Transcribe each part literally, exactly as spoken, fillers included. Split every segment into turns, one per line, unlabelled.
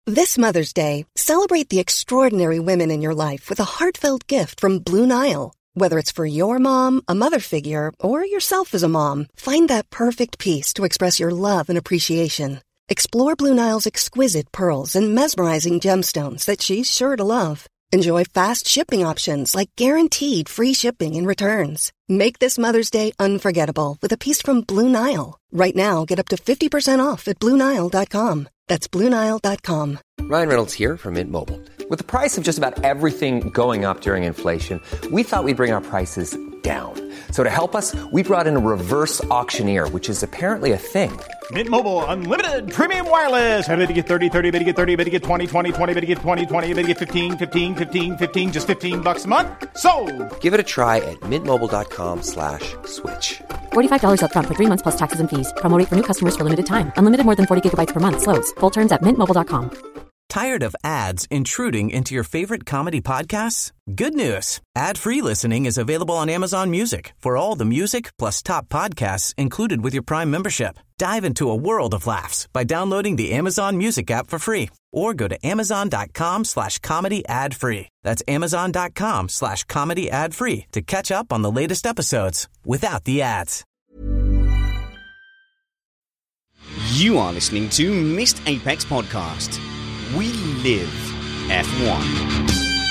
This Mother's Day, celebrate the extraordinary women in your life with a heartfelt gift from Blue Nile. Whether it's for your mom, a mother figure, or yourself as a mom, find that perfect piece to express your love and appreciation. Explore Blue Nile's exquisite pearls and mesmerizing gemstones that she's sure to love. Enjoy fast shipping options like guaranteed free shipping and returns. Make this Mother's Day unforgettable with a piece from Blue Nile. Right now, get up to fifty percent off at Blue Nile dot com. That's Blue Nile dot com.
Ryan Reynolds here from Mint Mobile. With the price of just about everything going up during inflation, we thought we'd bring our prices down. So to help us, we brought in a reverse auctioneer, which is apparently a thing.
Mint Mobile Unlimited Premium Wireless. How to get thirty, thirty, bit to get thirty, bit to get twenty, twenty, twenty, bit to get twenty, twenty, bit to get fifteen, fifteen, fifteen, fifteen, just fifteen bucks a month? Sold!
Give it a try at mintmobile.com slash switch.
forty-five dollars up front for three months plus taxes and fees. Promo rate for new customers for limited time. Unlimited more than forty gigabytes per month. Slows full terms at mint mobile dot com.
Tired of ads intruding into your favorite comedy podcasts? Good news. Ad-free listening is available on Amazon Music for all the music plus top podcasts included with your Prime membership. Dive into a world of laughs by downloading the Amazon Music app for free or go to amazon.com slash comedy ad free. That's amazon.com slash comedy ad free to catch up on the latest episodes without the ads.
You are listening to Missed Apex Podcast. We live F one.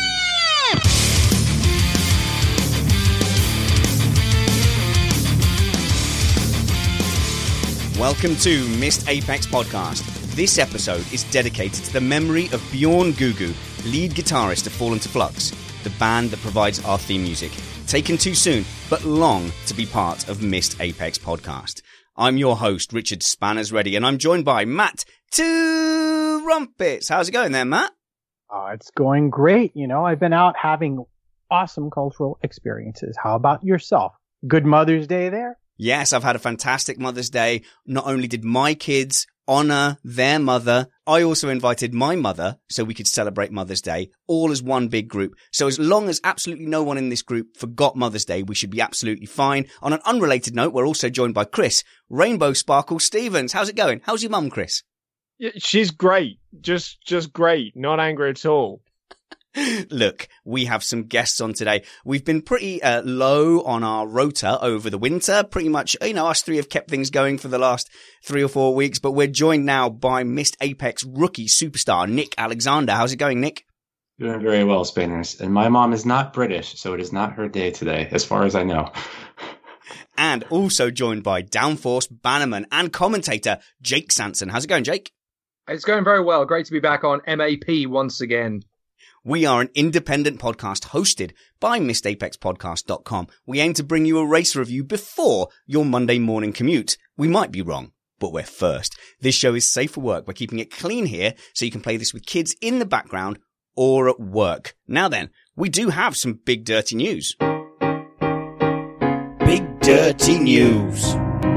Welcome to Missed Apex Podcast. This episode is dedicated to the memory of Bjorn Gugu, lead guitarist of Fall Into Flux, the band that provides our theme music. Taken too soon, but long to be part of Missed Apex Podcast. I'm your host, Richard Spanners Ready, and I'm joined by Matt Two Rumpets. How's it going there, Matt?
Uh, it's going great. You know, I've been out having awesome cultural experiences. How about yourself? Good Mother's Day there?
Yes, I've had a fantastic Mother's Day. Not only did my kids honor their mother, I also invited my mother so we could celebrate Mother's Day, all as one big group. So as long as absolutely no one in this group forgot Mother's Day, we should be absolutely fine. On an unrelated note, we're also joined by Chris, Rainbow Sparkle Stevens. How's it going? How's your mum, Chris?
Yeah, she's great. Just, just great. Not angry at all.
Look, we have some guests on today. We've been pretty uh, low on our rota over the winter. Pretty much, you know, us three have kept things going for the last three or four weeks, but we're joined now by Missed Apex rookie superstar Nick Alexander. How's it going, Nick?
Doing very well, Spanners. And my mom is not British, so it is not her day today, as far as I know.
And also joined by Downforce bannerman and commentator Jake Sanson. How's it going, Jake?
It's going very well. Great to be back on M A P once again.
We are an independent podcast hosted by Missed Apex Podcast dot com. We aim to bring you a race review before your Monday morning commute. We might be wrong, but we're first. This show is safe for work. We're keeping it clean here so you can play this with kids in the background or at work. Now then, we do have some big dirty news. Big dirty news.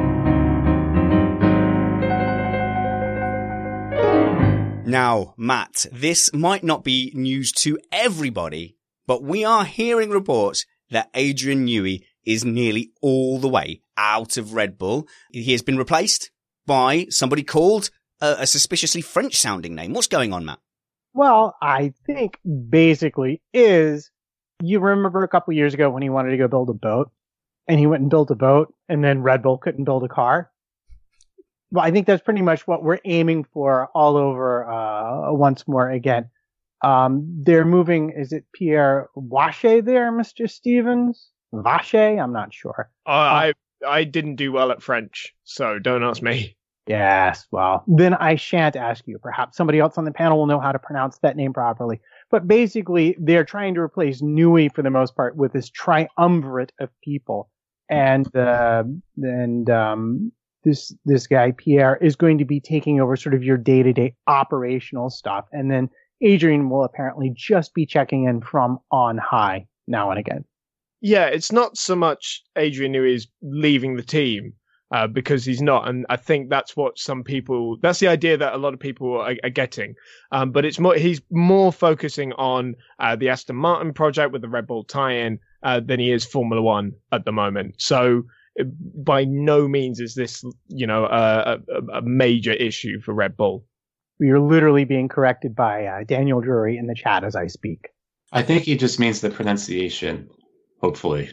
Now, Matt, this might not be news to everybody, but we are hearing reports that Adrian Newey is nearly all the way out of Red Bull. He has been replaced by somebody called a, a suspiciously French-sounding name. What's going on, Matt?
Well, I think basically is, you remember a couple years ago when he wanted to go build a boat, and he went and built a boat, and then Red Bull couldn't build a car? Well, I think that's pretty much what we're aiming for all over uh, once more again. Um, they're moving, is it Pierre Vache there, Mister Stevens? Vache? I'm not sure.
Uh, I I didn't do well at French, so don't ask me.
Yes, well, then I shan't ask you. Perhaps somebody else on the panel will know how to pronounce that name properly. But basically, they're trying to replace Newey for the most part with this triumvirate of people. And, uh, and, um, This this guy, Pierre, is going to be taking over sort of your day-to-day operational stuff. And then Adrian will apparently just be checking in from on high now and again.
Yeah, it's not so much Adrian Newey is leaving the team, uh, because he's not. And I think that's what some people, that's the idea that a lot of people are, are getting. Um, but it's more, he's more focusing on uh, the Aston Martin project with the Red Bull tie-in uh, than he is Formula One at the moment. So by no means is this, you know, a, a, a major issue for Red Bull.
We are literally being corrected by uh, Daniel Drury in the chat as I speak.
I think he just means the pronunciation, hopefully.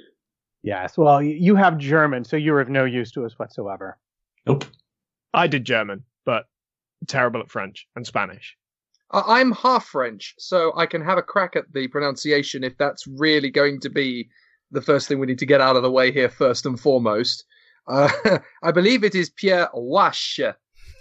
Yes, well, you have German, so you're of no use to us whatsoever.
Nope.
I did German, but terrible at French and Spanish.
I'm half French, so I can have a crack at the pronunciation if that's really going to be the first thing we need to get out of the way here first and foremost. Uh, I believe it is Pierre Wache.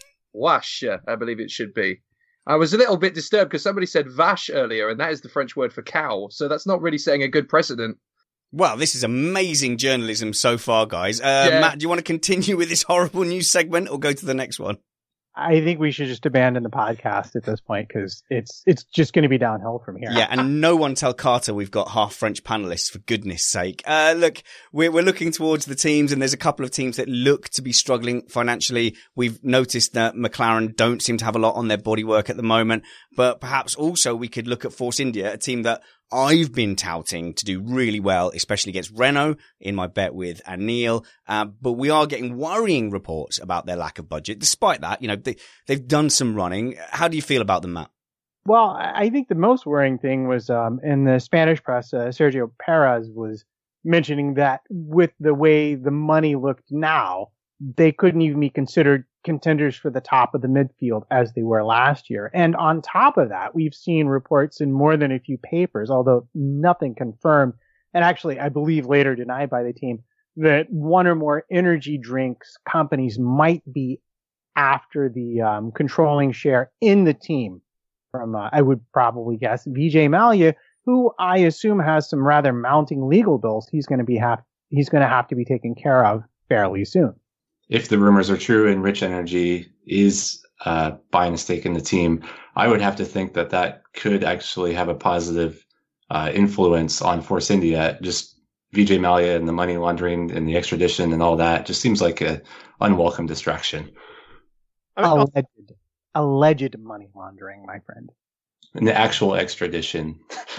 Wache, I believe it should be. I was a little bit disturbed because somebody said vache earlier, and that is the French word for cow, so that's not really setting a good precedent.
Well, this is amazing journalism so far, guys. Uh,
Yeah.
Matt, do you want to continue with this horrible news segment or go to the next one?
I think we should just abandon the podcast at this point because it's it's just going to be downhill from here.
Yeah, and no one tell Carter we've got half French panelists, for goodness sake. Uh, look, we're, we're looking towards the teams, and there's a couple of teams that look to be struggling financially. We've noticed that McLaren don't seem to have a lot on their bodywork at the moment, but perhaps also we could look at Force India, a team that I've been touting to do really well, especially against Renault in my bet with Anil. Uh, but we are getting worrying reports about their lack of budget. Despite that, you know, they, they've done some running. How do you feel about them, Matt?
Well, I think the most worrying thing was um, in the Spanish press, uh, Sergio Perez was mentioning that with the way the money looked now, they couldn't even be considered contenders for the top of the midfield as they were last year. And on top of that, we've seen reports in more than a few papers, although nothing confirmed, and actually I believe later denied by the team, that one or more energy drinks companies might be after the um, controlling share in the team from, uh, I would probably guess, Vijay Mallya, who I assume has some rather mounting legal bills he's going to be have he's going to have to be taken care of fairly soon.
If the rumors are true and Rich Energy is uh, buying a stake in the team, I would have to think that that could actually have a positive uh, influence on Force India. Just Vijay Mallya and the money laundering and the extradition and all that just seems like a unwelcome distraction.
Alleged, alleged money laundering, my friend.
And the actual extradition.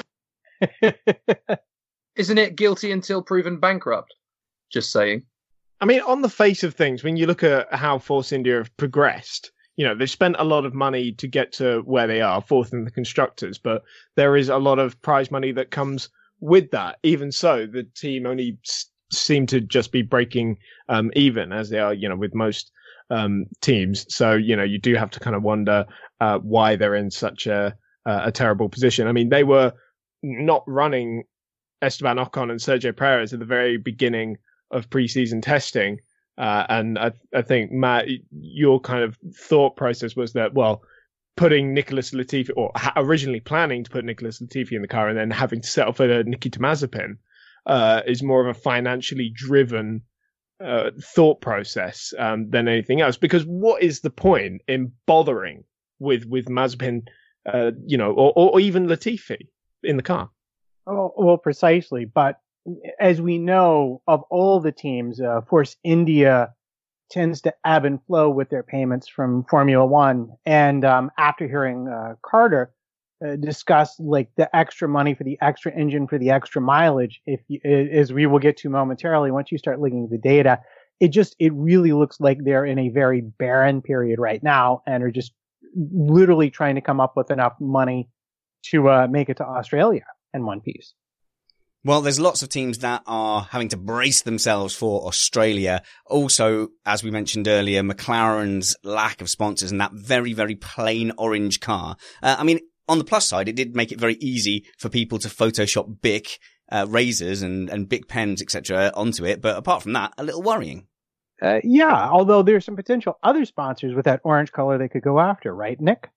Isn't it guilty until proven bankrupt? Just saying.
I mean, on the face of things, when you look at how Force India have progressed, you know, they've spent a lot of money to get to where they are, fourth in the constructors, but there is a lot of prize money that comes with that. Even so, the team only s- seem to just be breaking um, even, as they are, you know, with most um, teams. So, you know, you do have to kind of wonder uh, why they're in such a, uh, a terrible position. I mean, they were not running Esteban Ocon and Sergio Perez at the very beginning of preseason testing. Uh, and I, I think, Matt, your kind of thought process was that, well, putting Nicholas Latifi, or ha- originally planning to put Nicholas Latifi in the car and then having to settle for the Nikita Mazepin, uh, is more of a financially driven uh, thought process um, than anything else. Because what is the point in bothering with, with Mazepin, uh, you know, or, or even Latifi in the car?
Oh, well, precisely. But as we know, of all the teams, uh, Force India tends to ebb and flow with their payments from Formula One. And um, after hearing uh, Carter uh, discuss like the extra money for the extra engine for the extra mileage, if you, as we will get to momentarily, once you start looking at the data, it just it really looks like they're in a very barren period right now and are just literally trying to come up with enough money to uh, make it to Australia in one piece.
Well, there's lots of teams that are having to brace themselves for Australia. Also, as we mentioned earlier, McLaren's lack of sponsors and that very, very plain orange car. Uh, I mean, on the plus side, it did make it very easy for people to Photoshop Bic uh, razors and, and Bic pens, et cetera onto it. But apart from that, a little worrying.
Uh, yeah, although there's some potential other sponsors with that orange color they could go after, right, Nick?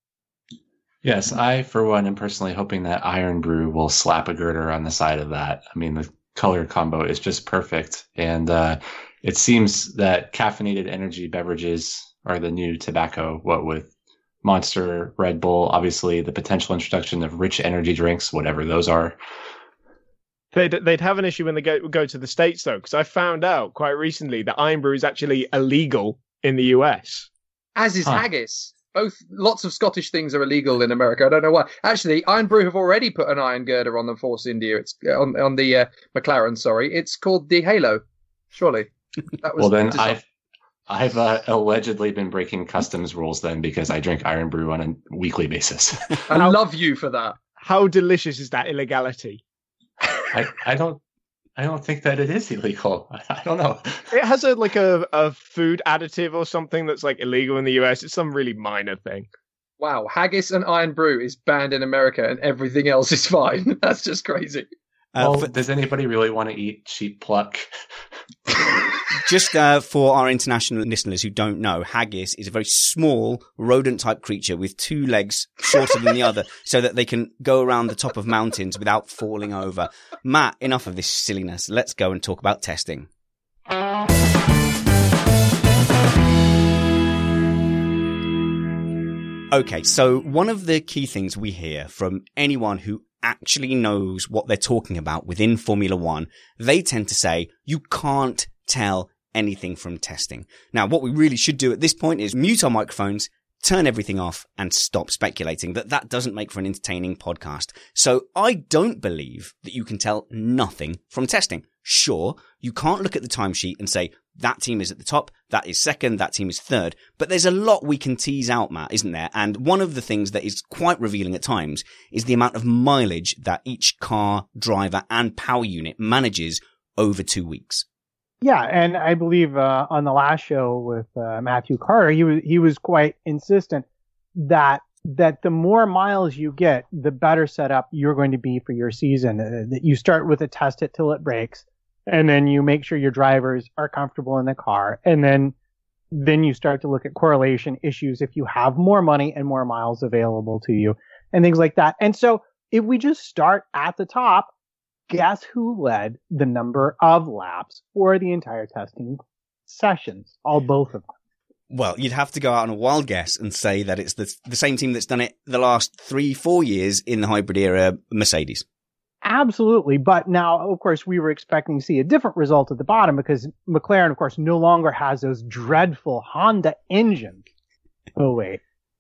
Yes, I, for one, am personally hoping that Iron Brew will slap a girder on the side of that. I mean, the color combo is just perfect. And uh, it seems that caffeinated energy beverages are the new tobacco, what with Monster, Red Bull, obviously the potential introduction of rich energy drinks, whatever those are.
They'd, they'd have an issue when they go, go to the States, though, because I found out quite recently that Iron Brew is actually illegal in the U S.
As is
Huh.
haggis. Both, lots of Scottish things are illegal in America. I don't know why. Actually, Iron Brew have already put an iron girder on the Force India. It's on on the uh, McLaren. Sorry, it's called the Halo. Surely, that was.
Well, then
designed.
I I've uh, allegedly been breaking customs rules then because I drink Iron Brew on a weekly basis.
I love you for that.
How delicious is that illegality?
I, I don't I don't think that it is illegal. I, I don't know.
It has a like a, a food additive or something that's like illegal in the U S. It's some really minor thing.
Wow, haggis and Iron Brew is banned in America and everything else is fine. That's just crazy.
Uh, well, does anybody really want to eat sheep pluck?
Just uh, for our international listeners who don't know, haggis is a very small rodent-type creature with two legs shorter than the other so that they can go around the top of mountains without falling over. Matt, enough of this silliness. Let's go and talk about testing. Okay, so one of the key things we hear from anyone who actually knows what they're talking about within Formula One, they tend to say, you can't tell anything from testing. Now, what we really should do at this point is mute our microphones, turn everything off, and stop speculating. That that doesn't make for an entertaining podcast. So I don't believe that you can tell nothing from testing. Sure, you can't look at the timesheet and say, that team is at the top, that is second, that team is third. But there's a lot we can tease out, Matt, isn't there? And one of the things that is quite revealing at times is the amount of mileage that each car, driver, and power unit manages over two weeks.
Yeah, and I believe uh, on the last show with uh, Matthew Carter, he was he was quite insistent that that the more miles you get, the better set up you're going to be for your season. Uh, that you start with a test it till it breaks, and then you make sure your drivers are comfortable in the car, and then then you start to look at correlation issues if you have more money and more miles available to you, and things like that. And so if we just start at the top, guess who led the number of laps for the entire testing sessions? All both of them.
Well, you'd have to go out on a wild guess and say that it's the, the same team that's done it the last three, four years in the hybrid era, Mercedes.
Absolutely. But now, of course, we were expecting to see a different result at the bottom because McLaren, of course, no longer has those dreadful Honda engines. Oh, wait.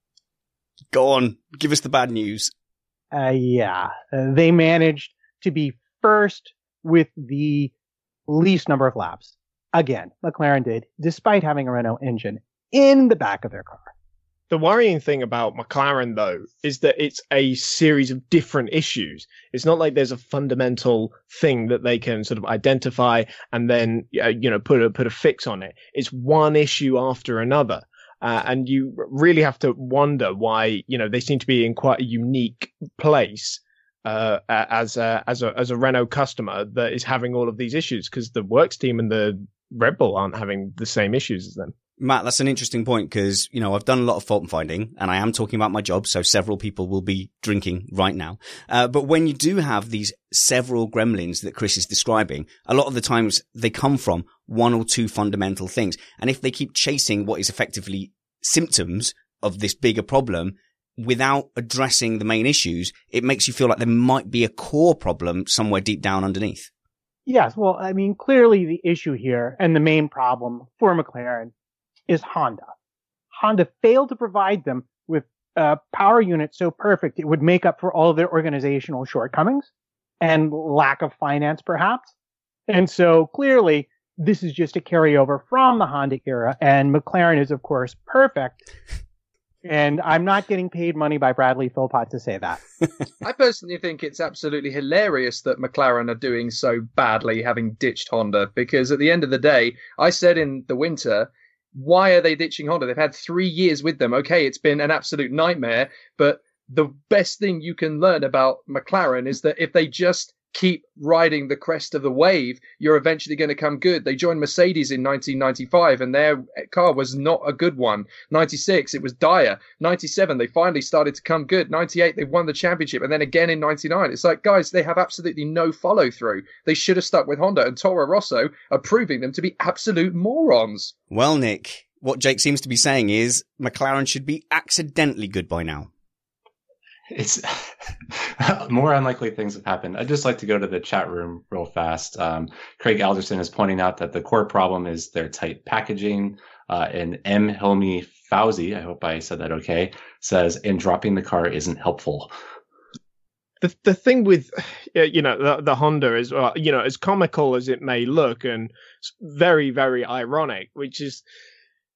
Go on. Give us the bad news.
Uh, yeah. Uh, they managed to be first with the least number of laps. Again, McLaren did, despite having a Renault engine in the back of their car.
The worrying thing about McLaren, though, is that it's a series of different issues. It's not like there's a fundamental thing that they can sort of identify and then, uh, you know, put a, put a fix on it. It's one issue after another. Uh, and you really have to wonder why, you know, they seem to be in quite a unique place. Uh, as a, as a, as a Renault customer that is having all of these issues because the Works team and the Red Bull aren't having the same issues as them.
Matt, that's an interesting point because, you know, I've done a lot of fault finding and I am talking about my job. So several people will be drinking right now. Uh, but when you do have these several gremlins that Chris is describing, a lot of the times they come from one or two fundamental things. And if they keep chasing what is effectively symptoms of this bigger problem, without addressing the main issues, it makes you feel like there might be a core problem somewhere deep down underneath.
Yes, well, I mean, clearly the issue here and the main problem for McLaren is Honda. Honda failed to provide them with a power unit so perfect it would make up for all of their organizational shortcomings and lack of finance, perhaps. And so clearly this is just a carryover from the Honda era, and McLaren is, of course, perfect. And I'm not getting paid money by Bradley Philpott to say that.
I personally think it's absolutely hilarious that McLaren are doing so badly, having ditched Honda, because at the end of the day, I said in the winter, why are they ditching Honda? They've had three years with them. Okay, it's been an absolute nightmare, but the best thing you can learn about McLaren is that if they just keep riding the crest of the wave, you're eventually going to come good. They joined Mercedes in nineteen ninety-five and their car was not a good one. ninety-six, it was dire. ninety-seven, they finally started to come good. ninety-eight, they won the championship. And then again in ninety-nine. It's like, guys, they have absolutely no follow through. They should have stuck with Honda, and Toro Rosso are proving them to be absolute morons.
Well, Nick, what Jake seems to be saying is McLaren should be accidentally good by now.
It's more unlikely things have happened. I'd just like to go to the chat room real fast. Um, Craig Alderson is pointing out that the core problem is their tight packaging. Uh, and M. Helmi Fauzi, I hope I said that okay, says, and dropping the car isn't helpful.
The the thing with, you know, the, the Honda is, uh, you know, as comical as it may look and very, very ironic, which is,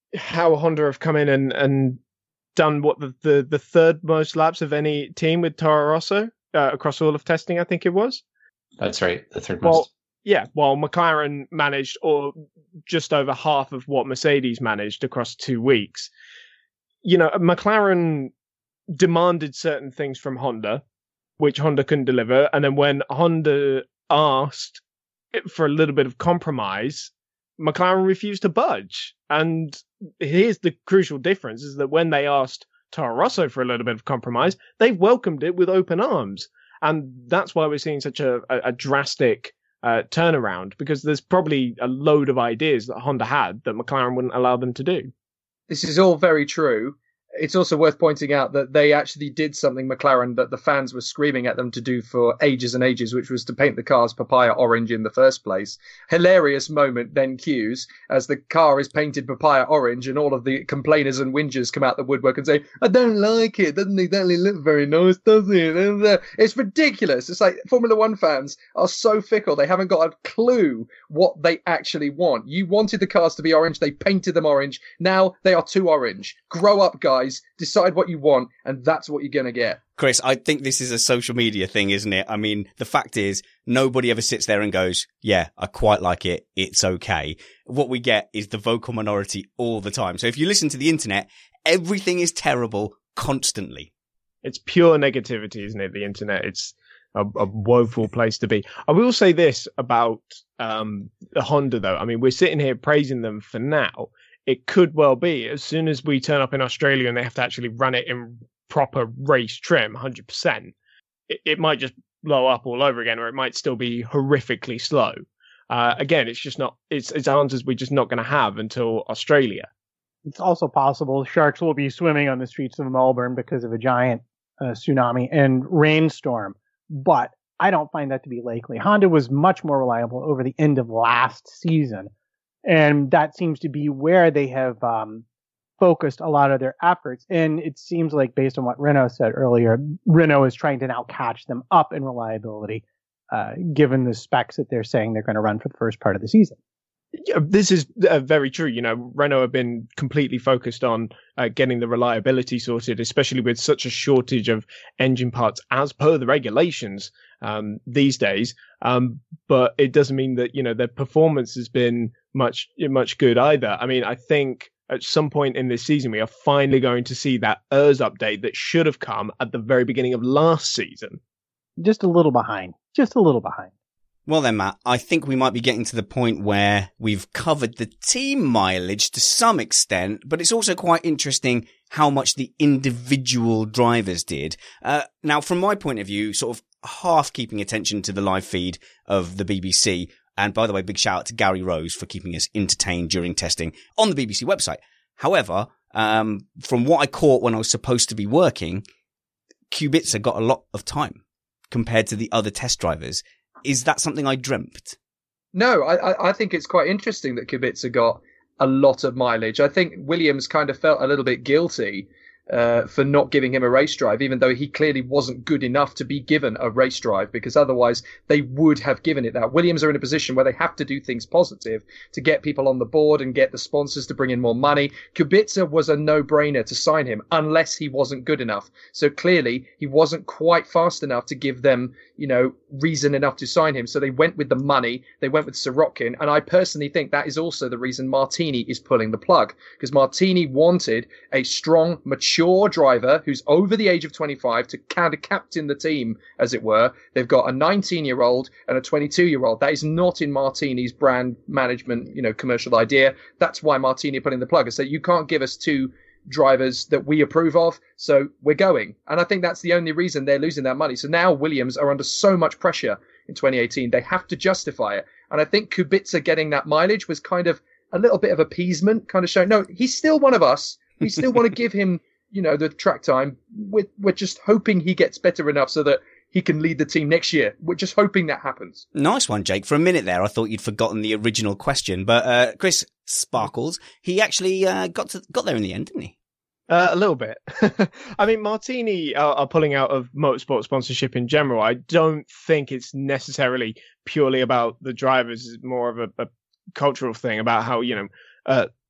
how Honda have come in and, and done what the, the, the third most laps of any team with Toro Rosso uh, across all of testing, I think it was.
That's right, the third
well,
most.
Yeah, while McLaren managed or just over half of what Mercedes managed across two weeks. You know, McLaren demanded certain things from Honda, which Honda couldn't deliver. And then when Honda asked for a little bit of compromise, McLaren refused to budge. And here's the crucial difference, is that when they asked Toro Rosso for a little bit of compromise, they welcomed it with open arms. And that's why we're seeing such a, a, a drastic uh, turnaround, because there's probably a load of ideas that Honda had that McLaren wouldn't allow them to do.
This is all very true. It's also worth pointing out that they actually did something, McLaren, that the fans were screaming at them to do for ages and ages, which was to paint the cars papaya orange in the first place. Hilarious moment then cues as the car is painted papaya orange and all of the complainers and whingers come out the woodwork and say, I don't like it. Doesn't exactly look very nice, does it? It's ridiculous. It's like Formula One fans are so fickle. They haven't got a clue what they actually want. You wanted the cars to be orange. They painted them orange. Now they are too orange. Grow up, guys. Decide what you want, and that's what you're going to get.
Chris, I think this is a social media thing, isn't it? I mean, the fact is, nobody ever sits there and goes, yeah, I quite like it. It's okay. What we get is the vocal minority all the time. So if you listen to the internet, everything is terrible constantly.
It's pure negativity, isn't it? The internet. It's a, a woeful place to be. I will say this about um, the Honda, though. I mean, we're sitting here praising them for now. It could well be, as soon as we turn up in Australia and they have to actually run it in proper race trim, one hundred percent, it, it might just blow up all over again, or it might still be horrifically slow. Uh, again, it's just not, it's, it's answers we're just not going to have until Australia.
It's also possible sharks will be swimming on the streets of Melbourne because of a giant uh, tsunami and rainstorm. But I don't find that to be likely. Honda was much more reliable over the end of last season. And that seems to be where they have um, focused a lot of their efforts. And it seems like, based on what Renault said earlier, Renault is trying to now catch them up in reliability, uh, given the specs that they're saying they're going to run for the first part of the season.
Yeah, this is uh, very true. You know, Renault have been completely focused on uh, getting the reliability sorted, especially with such a shortage of engine parts as per the regulations um, these days. Um, but it doesn't mean that, you know, their performance has been much, much good either. I mean, I think at some point in this season, we are finally going to see that E R S update that should have come at the very beginning of last season.
Just a little behind. Just a little behind.
Well then, Matt, I think we might be getting to the point where we've covered the team mileage to some extent, but it's also quite interesting how much the individual drivers did. Uh, now, from my point of view, sort of half keeping attention to the live feed of the B B C, and by the way, big shout out to Gary Rose for keeping us entertained during testing on the B B C website. However, um, from what I caught when I was supposed to be working, Kubica got a lot of time compared to the other test drivers. Is that something I dreamt?
No, I, I think it's quite interesting that Kubica got a lot of mileage. I think Williams kind of felt a little bit guilty uh, for not giving him a race drive, even though he clearly wasn't good enough to be given a race drive, because otherwise they would have given it that. Williams are in a position where they have to do things positive to get people on the board and get the sponsors to bring in more money. Kubica was a no-brainer to sign him unless he wasn't good enough. So clearly he wasn't quite fast enough to give them, you know, reason enough to sign him. So they went with the money. They went with Sirotkin. And I personally think that is also the reason Martini is pulling the plug, because Martini wanted a strong, mature driver who's over the age of twenty-five to kind of captain the team, as it were. They've got a nineteen-year-old and a twenty-two-year-old. That is not in Martini's brand management, you know, commercial idea. That's why Martini pulling the plug. I say, you can't give us two drivers that we approve of, so we're going. And I think that's the only reason they're losing that money. So now Williams are under so much pressure in twenty eighteen. They have to justify it. And I think Kubica getting that mileage was kind of a little bit of appeasement, kind of showing, no, he's still one of us. We still want to give him, you know, the track time. We're, we're just hoping he gets better enough so that he can lead the team next year. We're just hoping that happens.
Nice one, Jake. For a minute there, I thought you'd forgotten the original question. But uh, Chris Sparkles, he actually uh, got to got there in the end, didn't he?
Uh, a little bit. I mean, Martini are, are pulling out of motorsport sponsorship in general. I don't think it's necessarily purely about the drivers. It's more of a, a cultural thing about how, you know, uh,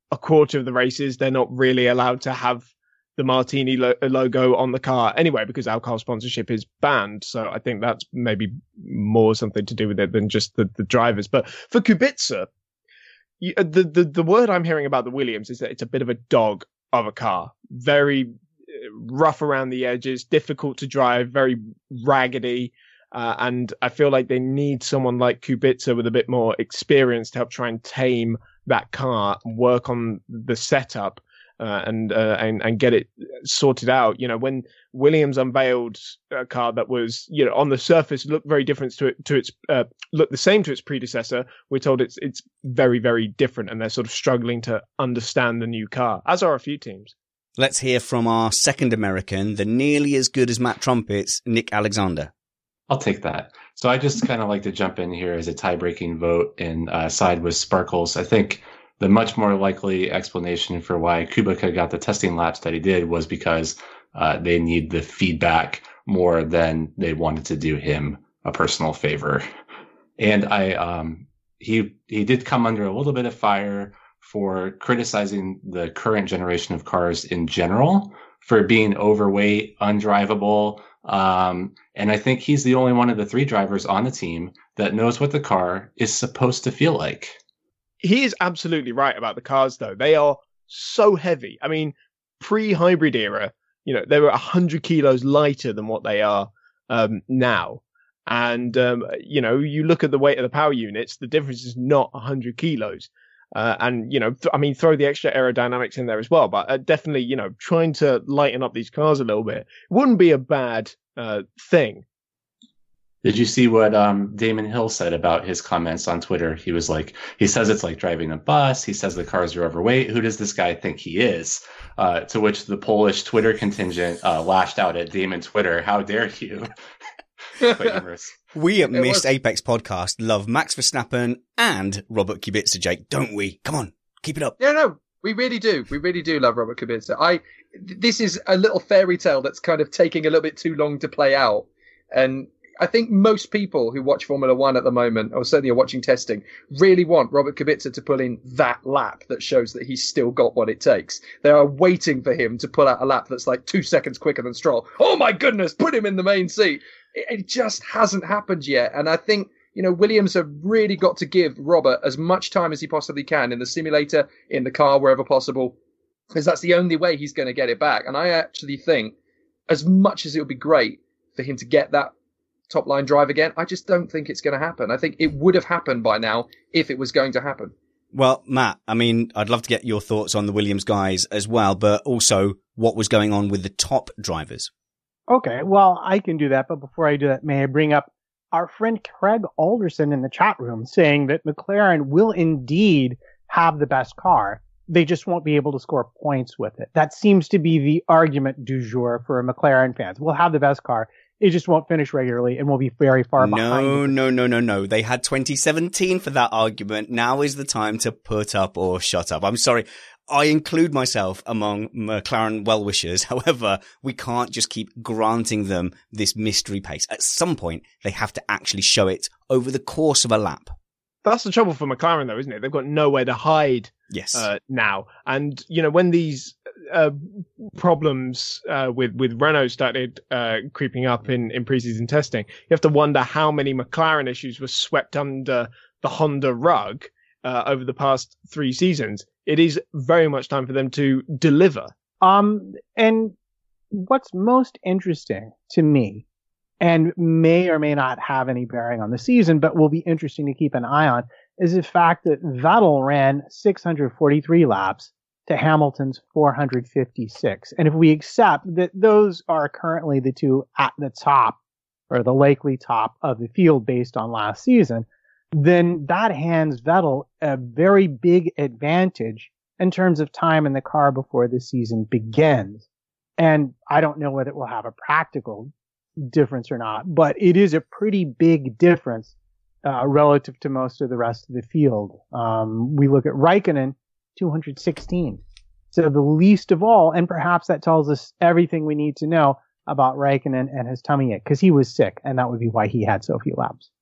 a quarter of the races, they're not really allowed to have the Martini lo- logo on the car anyway, because alcohol sponsorship is banned. So I think that's maybe more something to do with it than just the, the drivers. But for Kubica, you, the, the, the word I'm hearing about the Williams is that it's a bit of a dog of a car. Very rough around the edges, difficult to drive, very raggedy. Uh, and I feel like they need someone like Kubica with a bit more experience to help try and tame that car, work on the setup, uh, and, uh, and and get it sorted out. You know, when Williams unveiled a car that was, you know, on the surface looked very different to it, to its uh, looked the same to its predecessor, we're told it's it's very very different, and they're sort of struggling to understand the new car, as are a few teams.
Let's hear from our second American, the nearly as good as Matt Trumpets, Nick Alexander.
I'll take that. So I just kind of like to jump in here as a tie-breaking vote and uh, side with Sparkles. I think the much more likely explanation for why Kubica got the testing laps that he did was because uh, they need the feedback more than they wanted to do him a personal favor. And I, um, he he did come under a little bit of fire for criticizing the current generation of cars in general for being overweight, undrivable. Um, and I think he's the only one of the three drivers on the team that knows what the car is supposed to feel like.
He is absolutely right about the cars, though. They are so heavy. I mean, pre-hybrid era, you know, they were one hundred kilos lighter than what they are um, now. And, um, you know, you look at the weight of the power units, the difference is not one hundred kilos. Uh, and, you know, th- I mean, throw the extra aerodynamics in there as well. But uh, definitely, you know, trying to lighten up these cars a little bit wouldn't be a bad uh, thing.
Did you see what um, Damon Hill said about his comments on Twitter? He was like, he says it's like driving a bus. He says the cars are overweight. Who does this guy think he is? Uh, to which the Polish Twitter contingent uh, lashed out at Damon Twitter. How dare you? Quite humorous.
We at Missed Apex Podcast love Max Verstappen and Robert Kubica, Jake, don't we? Come on, keep it up.
Yeah, no, we really do. We really do love Robert Kubica. I, this is a little fairy tale that's kind of taking a little bit too long to play out. And I think most people who watch Formula One at the moment, or certainly are watching testing, really want Robert Kubica to pull in that lap that shows that he's still got what it takes. They are waiting for him to pull out a lap that's like two seconds quicker than Stroll. Oh my goodness, put him in the main seat. It, it just hasn't happened yet. And I think, you know, Williams have really got to give Robert as much time as he possibly can in the simulator, in the car, wherever possible, because that's the only way he's going to get it back. And I actually think, as much as it would be great for him to get that top line drive again, I just don't think it's going to happen. I think it would have happened by now if it was going to happen.
Well, Matt, I mean, I'd love to get your thoughts on the Williams guys as well, but also what was going on with the top drivers.
Okay, well, I can do that, but before I do that, may I bring up our friend Craig Alderson in the chat room saying that McLaren will indeed have the best car. They just won't be able to score points with it. That seems to be the argument du jour for McLaren fans. We'll have the best car. It just won't finish regularly and will be very far
no,
behind.
No, no, no, no, no. They had twenty seventeen for that argument. Now is the time to put up or shut up. I'm sorry. I include myself among McLaren well-wishers. However, we can't just keep granting them this mystery pace. At some point, they have to actually show it over the course of a lap.
That's the trouble for McLaren, though, isn't it? They've got nowhere to hide
yes.
uh, now. And, you know, when these uh, problems uh, with, with Renault started uh, creeping up in, in preseason testing, you have to wonder how many McLaren issues were swept under the Honda rug uh, over the past three seasons. It is very much time for them to deliver.
Um, and what's most interesting to me, and may or may not have any bearing on the season, but will be interesting to keep an eye on, is the fact that Vettel ran six hundred forty-three laps to Hamilton's four hundred fifty-six. And if we accept that those are currently the two at the top, or the likely top of the field based on last season, then that hands Vettel a very big advantage in terms of time in the car before the season begins. And I don't know whether it will have a practical difference or not, but it is a pretty big difference uh, relative to most of the rest of the field. Um, we look at Raikkonen, two hundred sixteen. So the least of all, and perhaps that tells us everything we need to know about Raikkonen and his tummy ache, because he was sick, and that would be why he had so few laps.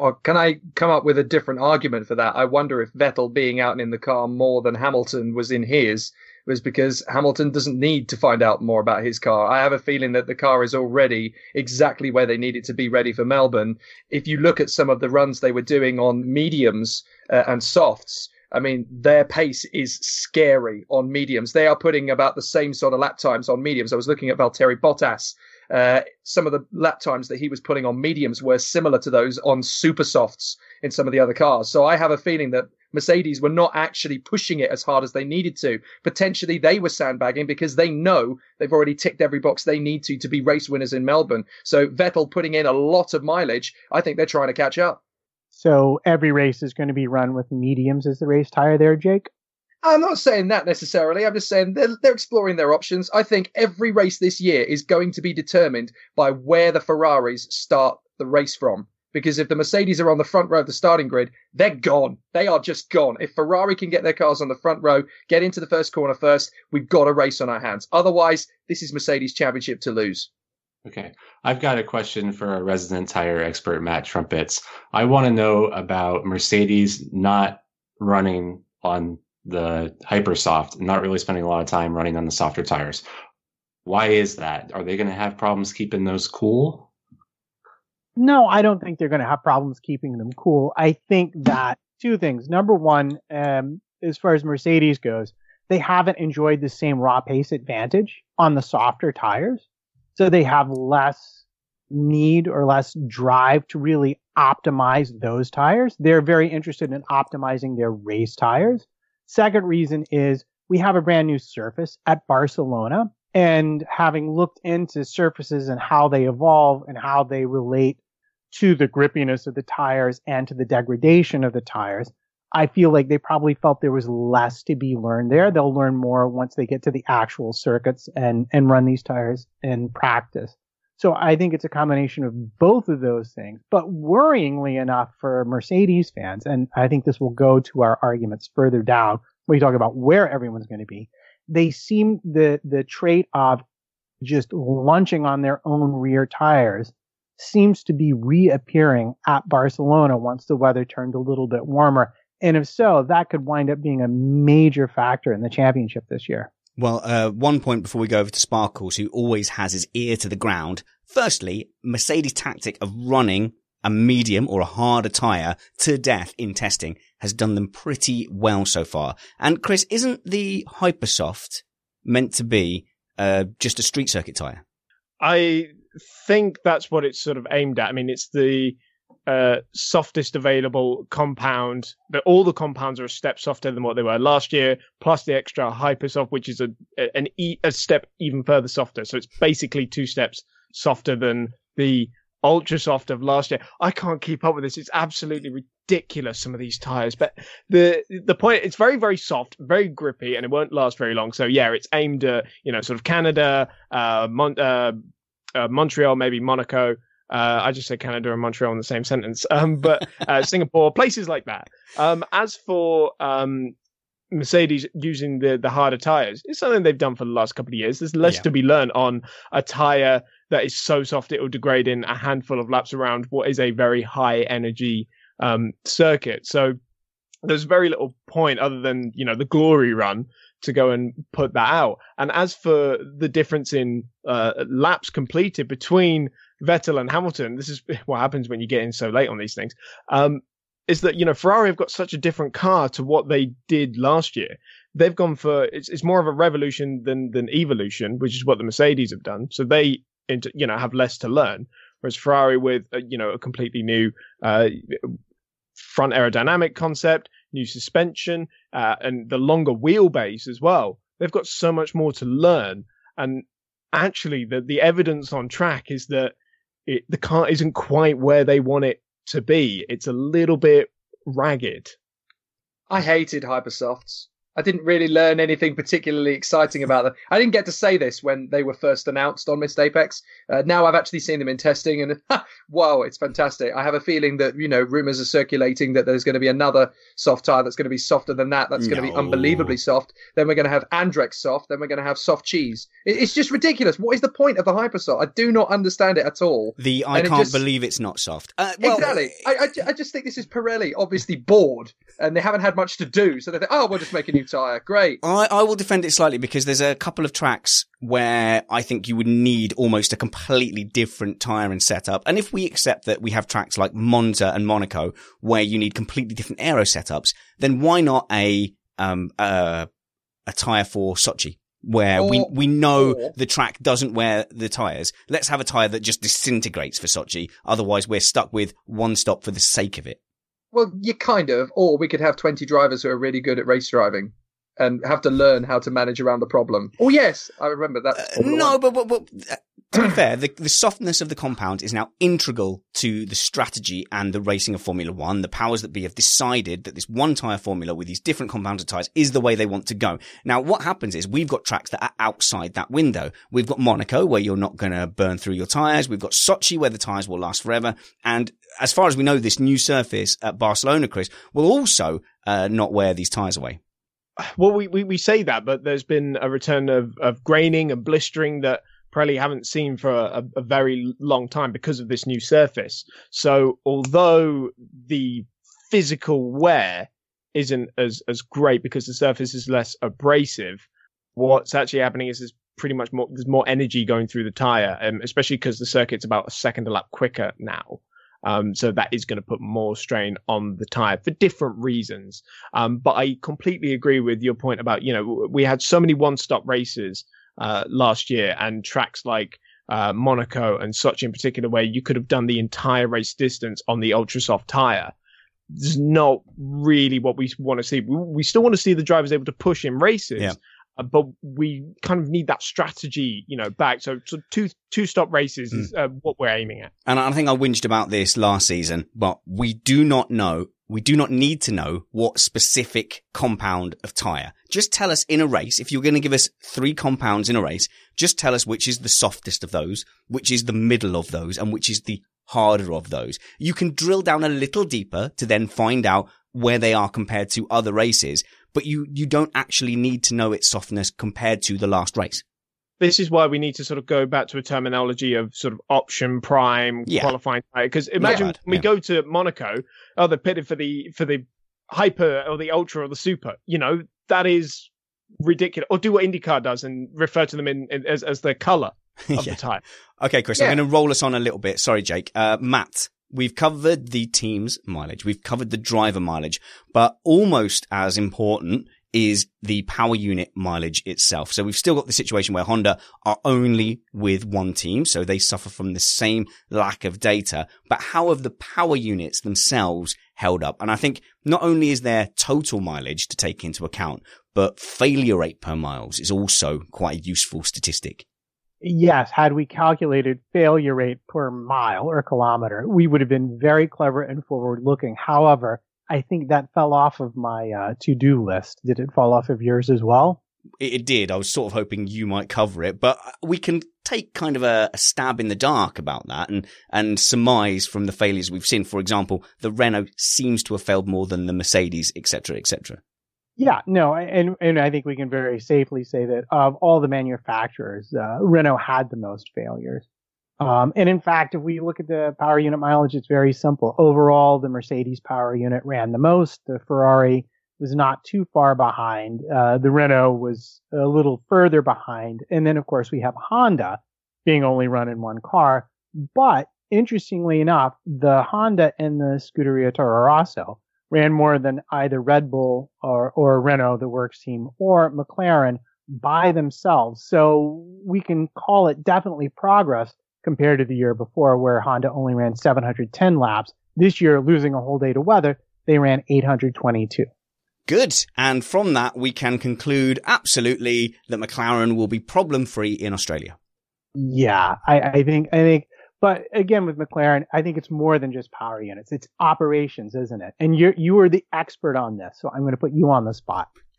Or can I come up with a different argument for that? I wonder if Vettel being out in the car more than Hamilton was in his was because Hamilton doesn't need to find out more about his car. I have a feeling that the car is already exactly where they need it to be ready for Melbourne. If you look at some of the runs they were doing on mediums uh, and softs, I mean, their pace is scary on mediums. They are putting about the same sort of lap times on mediums. I was looking at Valtteri Bottas. Uh, some of the lap times that he was putting on mediums were similar to those on super softs in some of the other cars. So I have a feeling that Mercedes were not actually pushing it as hard as they needed to. Potentially they were sandbagging because they know they've already ticked every box they need to to be race winners in Melbourne. So Vettel putting in a lot of mileage, I think they're trying to catch up.
So every race is going to be run with mediums as the race tire there, Jake?
I'm not saying that necessarily. I'm just saying they're, they're exploring their options. I think every race this year is going to be determined by where the Ferraris start the race from. Because if the Mercedes are on the front row of the starting grid, they're gone. They are just gone. If Ferrari can get their cars on the front row, get into the first corner first, we've got a race on our hands. Otherwise, this is Mercedes' championship to lose.
Okay. I've got a question for our resident tire expert, Matt Trumpets. I want to know about Mercedes not running on the Hypersoft, not really spending a lot of time running on the softer tires. Why is that? Are they going to have problems keeping those cool?
No, I don't think they're going to have problems keeping them cool. I think that two things. Number one, um, as far as Mercedes goes, they haven't enjoyed the same raw pace advantage on the softer tires. So they have less need or less drive to really optimize those tires. They're very interested in optimizing their race tires. Second reason is we have a brand new surface at Barcelona, and having looked into surfaces and how they evolve and how they relate to the grippiness of the tires and to the degradation of the tires, I feel like they probably felt there was less to be learned there. They'll learn more once they get to the actual circuits and, and run these tires in practice. So I think it's a combination of both of those things. But worryingly enough for Mercedes fans, and I think this will go to our arguments further down when we talk about where everyone's going to be, they seem the, the trait of just lunching on their own rear tires seems to be reappearing at Barcelona once the weather turned a little bit warmer. And if so, that could wind up being a major factor in the championship this year.
Well, uh, one point before we go over to Sparkles, who always has his ear to the ground. Firstly, Mercedes' tactic of running a medium or a harder tyre to death in testing has done them pretty well so far. And Chris, isn't the Hypersoft meant to be uh, just a street circuit tyre?
I think that's what it's sort of aimed at. I mean, it's the uh, softest available compound. That all the compounds are a step softer than what they were last year, plus the extra Hypersoft, which is a an e- a step even further softer. So it's basically two steps softer than the Ultra Soft of last year. I can't keep up with this. It's absolutely ridiculous, some of these tires. But the the point, it's very, very soft, very grippy, and it won't last very long. So yeah, it's aimed at, you know, sort of Canada, uh, Mon- uh, uh Montreal, maybe Monaco. Uh, I just said Canada and Montreal in the same sentence. Um, but uh, Singapore, places like that. Um, as for um, Mercedes using the, the harder tires, it's something they've done for the last couple of years. There's less yeah. to be learned on a tire that is so soft it will degrade in a handful of laps around what is a very high energy um, circuit. So there's very little point other than, you know, the glory run to go and put that out. And as for the difference in uh, laps completed between Vettel and Hamilton, this is what happens when you get in so late on these things, um, is that, you know, Ferrari have got such a different car to what they did last year. They've gone for, it's, it's more of a revolution than, than evolution, which is what the Mercedes have done. So they, you know, have less to learn. Whereas Ferrari with, a, you know, a completely new uh, front aerodynamic concept, new suspension, uh, and the longer wheelbase as well. They've got so much more to learn. And actually, the, the evidence on track is that it, the car isn't quite where they want it to be. It's a little bit ragged.
I hated Hypersofts. I didn't really learn anything particularly exciting about them. I didn't get to say this when they were first announced on Missed Apex. Uh, now I've actually seen them in testing, and ha, wow, it's fantastic. I have a feeling that, you know, rumors are circulating that there's going to be another soft tire that's going to be softer than that. That's going to
No.
be unbelievably soft. Then we're going to have Andrex soft. Then we're going to have soft cheese. It, it's just ridiculous. What is the point of the Hypersoft? I do not understand it at all.
The I
And it
can't
just-
believe it's not soft. Uh, well,
exactly. I, I, ju- I just think this is Pirelli obviously bored, and they haven't had much to do, so they think, oh, we'll just make a new tyre. Great.
I, I will defend it slightly because there's a couple of tracks where I think you would need almost a completely different tyre and setup. And if we accept that we have tracks like Monza and Monaco where you need completely different aero setups, then why not a um uh, a tyre for Sochi? Where
Or-
we, we know
or-
the track doesn't wear the tyres. Let's have a tyre that just disintegrates for Sochi. Otherwise, we're stuck with one stop for the sake of it.
Well, you kind of, or we could have twenty drivers who are really good at race driving and have to learn how to manage around the problem. Oh, yes, I remember that.
Uh, no, but, but, but uh, to be fair, the, the softness of the compound is now integral to the strategy and the racing of Formula One. The powers that be have decided that this one tyre formula with these different compounded tyres is the way they want to go. Now, what happens is we've got tracks that are outside that window. We've got Monaco, where you're not going to burn through your tyres. We've got Sochi, where the tyres will last forever. And as far as we know, this new surface at Barcelona, Chris, will also uh, not wear these tyres away.
Well, we, we, we say that, but there's been a return of, of graining and blistering that Pirelli haven't seen for a, a very long time because of this new surface. So although the physical wear isn't as, as great because the surface is less abrasive, what's actually happening is there's pretty much more, there's more energy going through the tyre, um, especially because the circuit's about a second a lap quicker now. Um, so that is going to put more strain on the tyre for different reasons. Um, but I completely agree with your point about, you know, we had so many one-stop races uh, last year, and tracks like uh, Monaco and Sochi in particular, where you could have done the entire race distance on the ultra soft tyre. This is not really what we want to see. We, we still want to see the drivers able to push in races.
Yeah.
Uh, but we kind of need that strategy, you know, back. So, so two two stop races is uh, what we're aiming at.
And I think I whinged about this last season, but we do not know, we do not need to know what specific compound of tyre. Just tell us in a race, if you're going to give us three compounds in a race, just tell us which is the softest of those, which is the middle of those, and which is the harder of those. You can drill down a little deeper to then find out where they are compared to other races, but you, you don't actually need to know its softness compared to the last race.
This is why we need to sort of go back to a terminology of sort of option prime
Yeah.
qualifying. Because imagine
Yeah.
when we
Yeah.
go to Monaco, oh, they're pitted for the for the hyper or the ultra or the super. You know, that is ridiculous. Or do what IndyCar does and refer to them in, in as as their color of
Yeah.
the type.
Okay, Chris,
Yeah.
I'm going to roll us on a little bit. Sorry, Jake. Uh, Matt, we've covered the team's mileage. We've covered the driver mileage, but almost as important is the power unit mileage itself. So we've still got the situation where Honda are only with one team, so they suffer from the same lack of data. But how have the power units themselves held up? And I think not only is there total mileage to take into account, but failure rate per miles is also quite a useful statistic.
Yes, had we calculated failure rate per mile or kilometer, we would have been very clever and forward looking. However, I think that fell off of my uh, to-do list. Did it fall off of yours as well?
It, it did. I was sort of hoping you might cover it, but we can take kind of a, a stab in the dark about that and, and surmise from the failures we've seen. For example, the Renault seems to have failed more than the Mercedes, et cetera, et cetera.
Yeah, no, and and I think we can very safely say that of all the manufacturers, uh, Renault had the most failures. Um, and in fact, if we look at the power unit mileage, it's very simple. Overall, the Mercedes power unit ran the most. The Ferrari was not too far behind. Uh, the Renault was a little further behind. And then, of course, we have Honda being only run in one car. But interestingly enough, the Honda and the Scuderia Toro Rosso ran more than either Red Bull or, or Renault, the works team, or McLaren by themselves. So we can call it definitely progress compared to the year before, where Honda only ran seven hundred ten laps. This year, losing a whole day to weather, they ran eight hundred twenty-two.
Good. And from that, we can conclude absolutely that McLaren will be problem-free in Australia.
Yeah, I, I think, I think, but again, with McLaren, I think it's more than just power units. It's operations, isn't it? And you you are the expert on this, so I'm going to put you on the spot.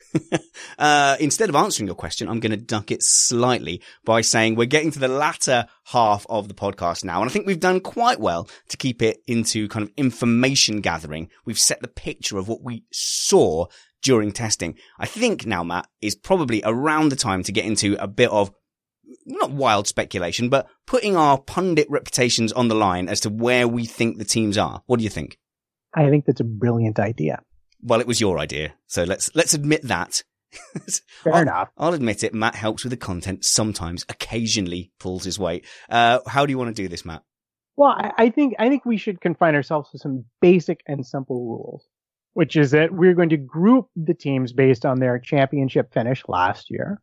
uh, instead of answering your question, I'm going to duck it slightly by saying we're getting to the latter half of the podcast now. And I think we've done quite well to keep it into kind of information gathering. We've set the picture of what we saw during testing. I think now, Matt, is probably around the time to get into a bit of not wild speculation, but putting our pundit reputations on the line as to where we think the teams are. What do you think?
I think that's a brilliant idea.
Well, it was your idea, so let's let's admit that.
Fair
I'll,
enough.
I'll admit it. Matt helps with the content sometimes, occasionally pulls his weight. Uh, how do you want to do this, Matt?
Well, I, I think I think we should confine ourselves to some basic and simple rules, which is that we're going to group the teams based on their championship finish last year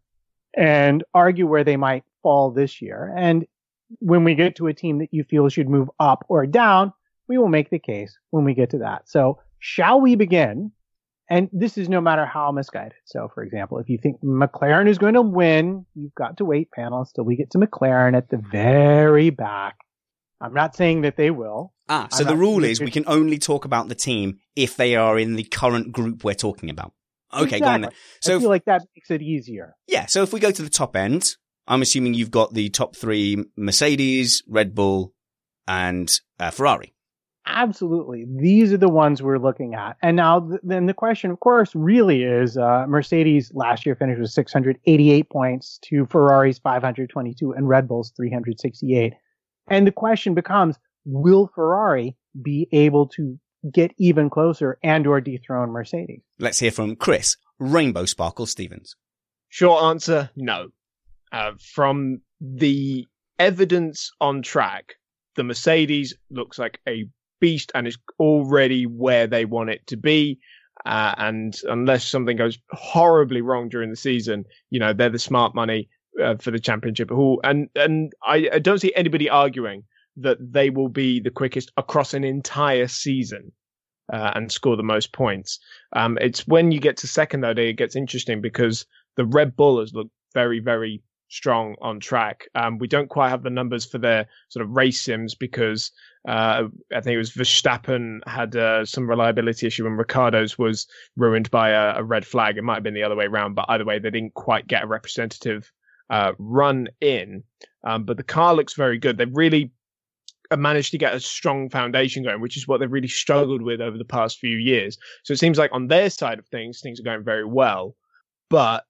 and argue where they might fall this year. And when we get to a team that you feel should move up or down, we will make the case when we get to that. So shall we begin? And this is no matter how misguided. So, for example, if you think McLaren is going to win, you've got to wait, panelists, till we get to McLaren at the very back. I'm not saying that they will.
Ah, so the rule is we can only talk about the team if they are in the current group we're talking about. Okay,
exactly.
go on then. So
I feel like that makes it easier.
Yeah, so if we go to the top end, I'm assuming you've got the top three Mercedes, Red Bull, and uh, Ferrari.
Absolutely. These are the ones we're looking at. And now th- then the question, of course, really is uh, Mercedes last year finished with six hundred eighty-eight points to Ferrari's five hundred twenty-two and Red Bull's three hundred sixty-eight. And the question becomes, will Ferrari be able to get even closer and or dethrone Mercedes?
Let's hear from Chris, Rainbow Sparkle Stevens.
Short answer, no. Uh, from the evidence on track, the Mercedes looks like a beast and is already where they want it to be. Uh, and unless something goes horribly wrong during the season, you know, they're the smart money uh, for the championship. Ooh, and and I, I don't see anybody arguing that they will be the quickest across an entire season uh, and score the most points. Um, it's when you get to second, though, that it gets interesting because the Red Bull has looked very, very strong on track. Um, we don't quite have the numbers for their sort of race sims because uh, I think it was Verstappen had uh, some reliability issue and Ricciardo's was ruined by a, a red flag. It might have been the other way around, but either way, they didn't quite get a representative uh, run in. Um, but the car looks very good. They've really managed to get a strong foundation going, which is what they've really struggled with over the past few years. So it seems like on their side of things, things are going very well. But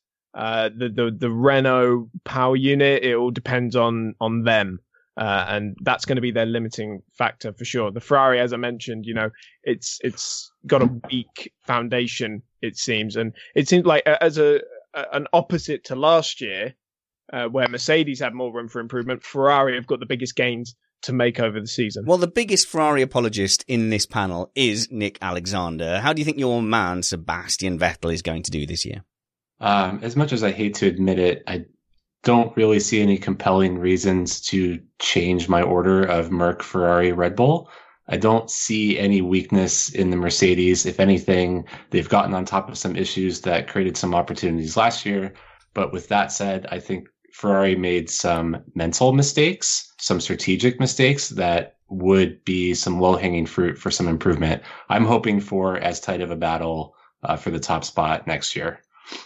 Uh, the, the, the Renault power unit, it all depends on, on them. Uh, and that's going to be their limiting factor for sure. The Ferrari, as I mentioned, you know, it's, it's got a weak foundation, it seems. And it seems like as a, an opposite to last year, uh, where Mercedes had more room for improvement, Ferrari have got the biggest gains to make over the season.
Well, the biggest Ferrari apologist in this panel is Nick Alexander. How do you think your man, Sebastian Vettel, is going to do this year?
Um, as much as I hate to admit it, I don't really see any compelling reasons to change my order of Merc, Ferrari, Red Bull. I don't see any weakness in the Mercedes. If anything, they've gotten on top of some issues that created some opportunities last year. But with that said, I think Ferrari made some mental mistakes, some strategic mistakes that would be some low-hanging fruit for some improvement. I'm hoping for as tight of a battle uh, for the top spot next year.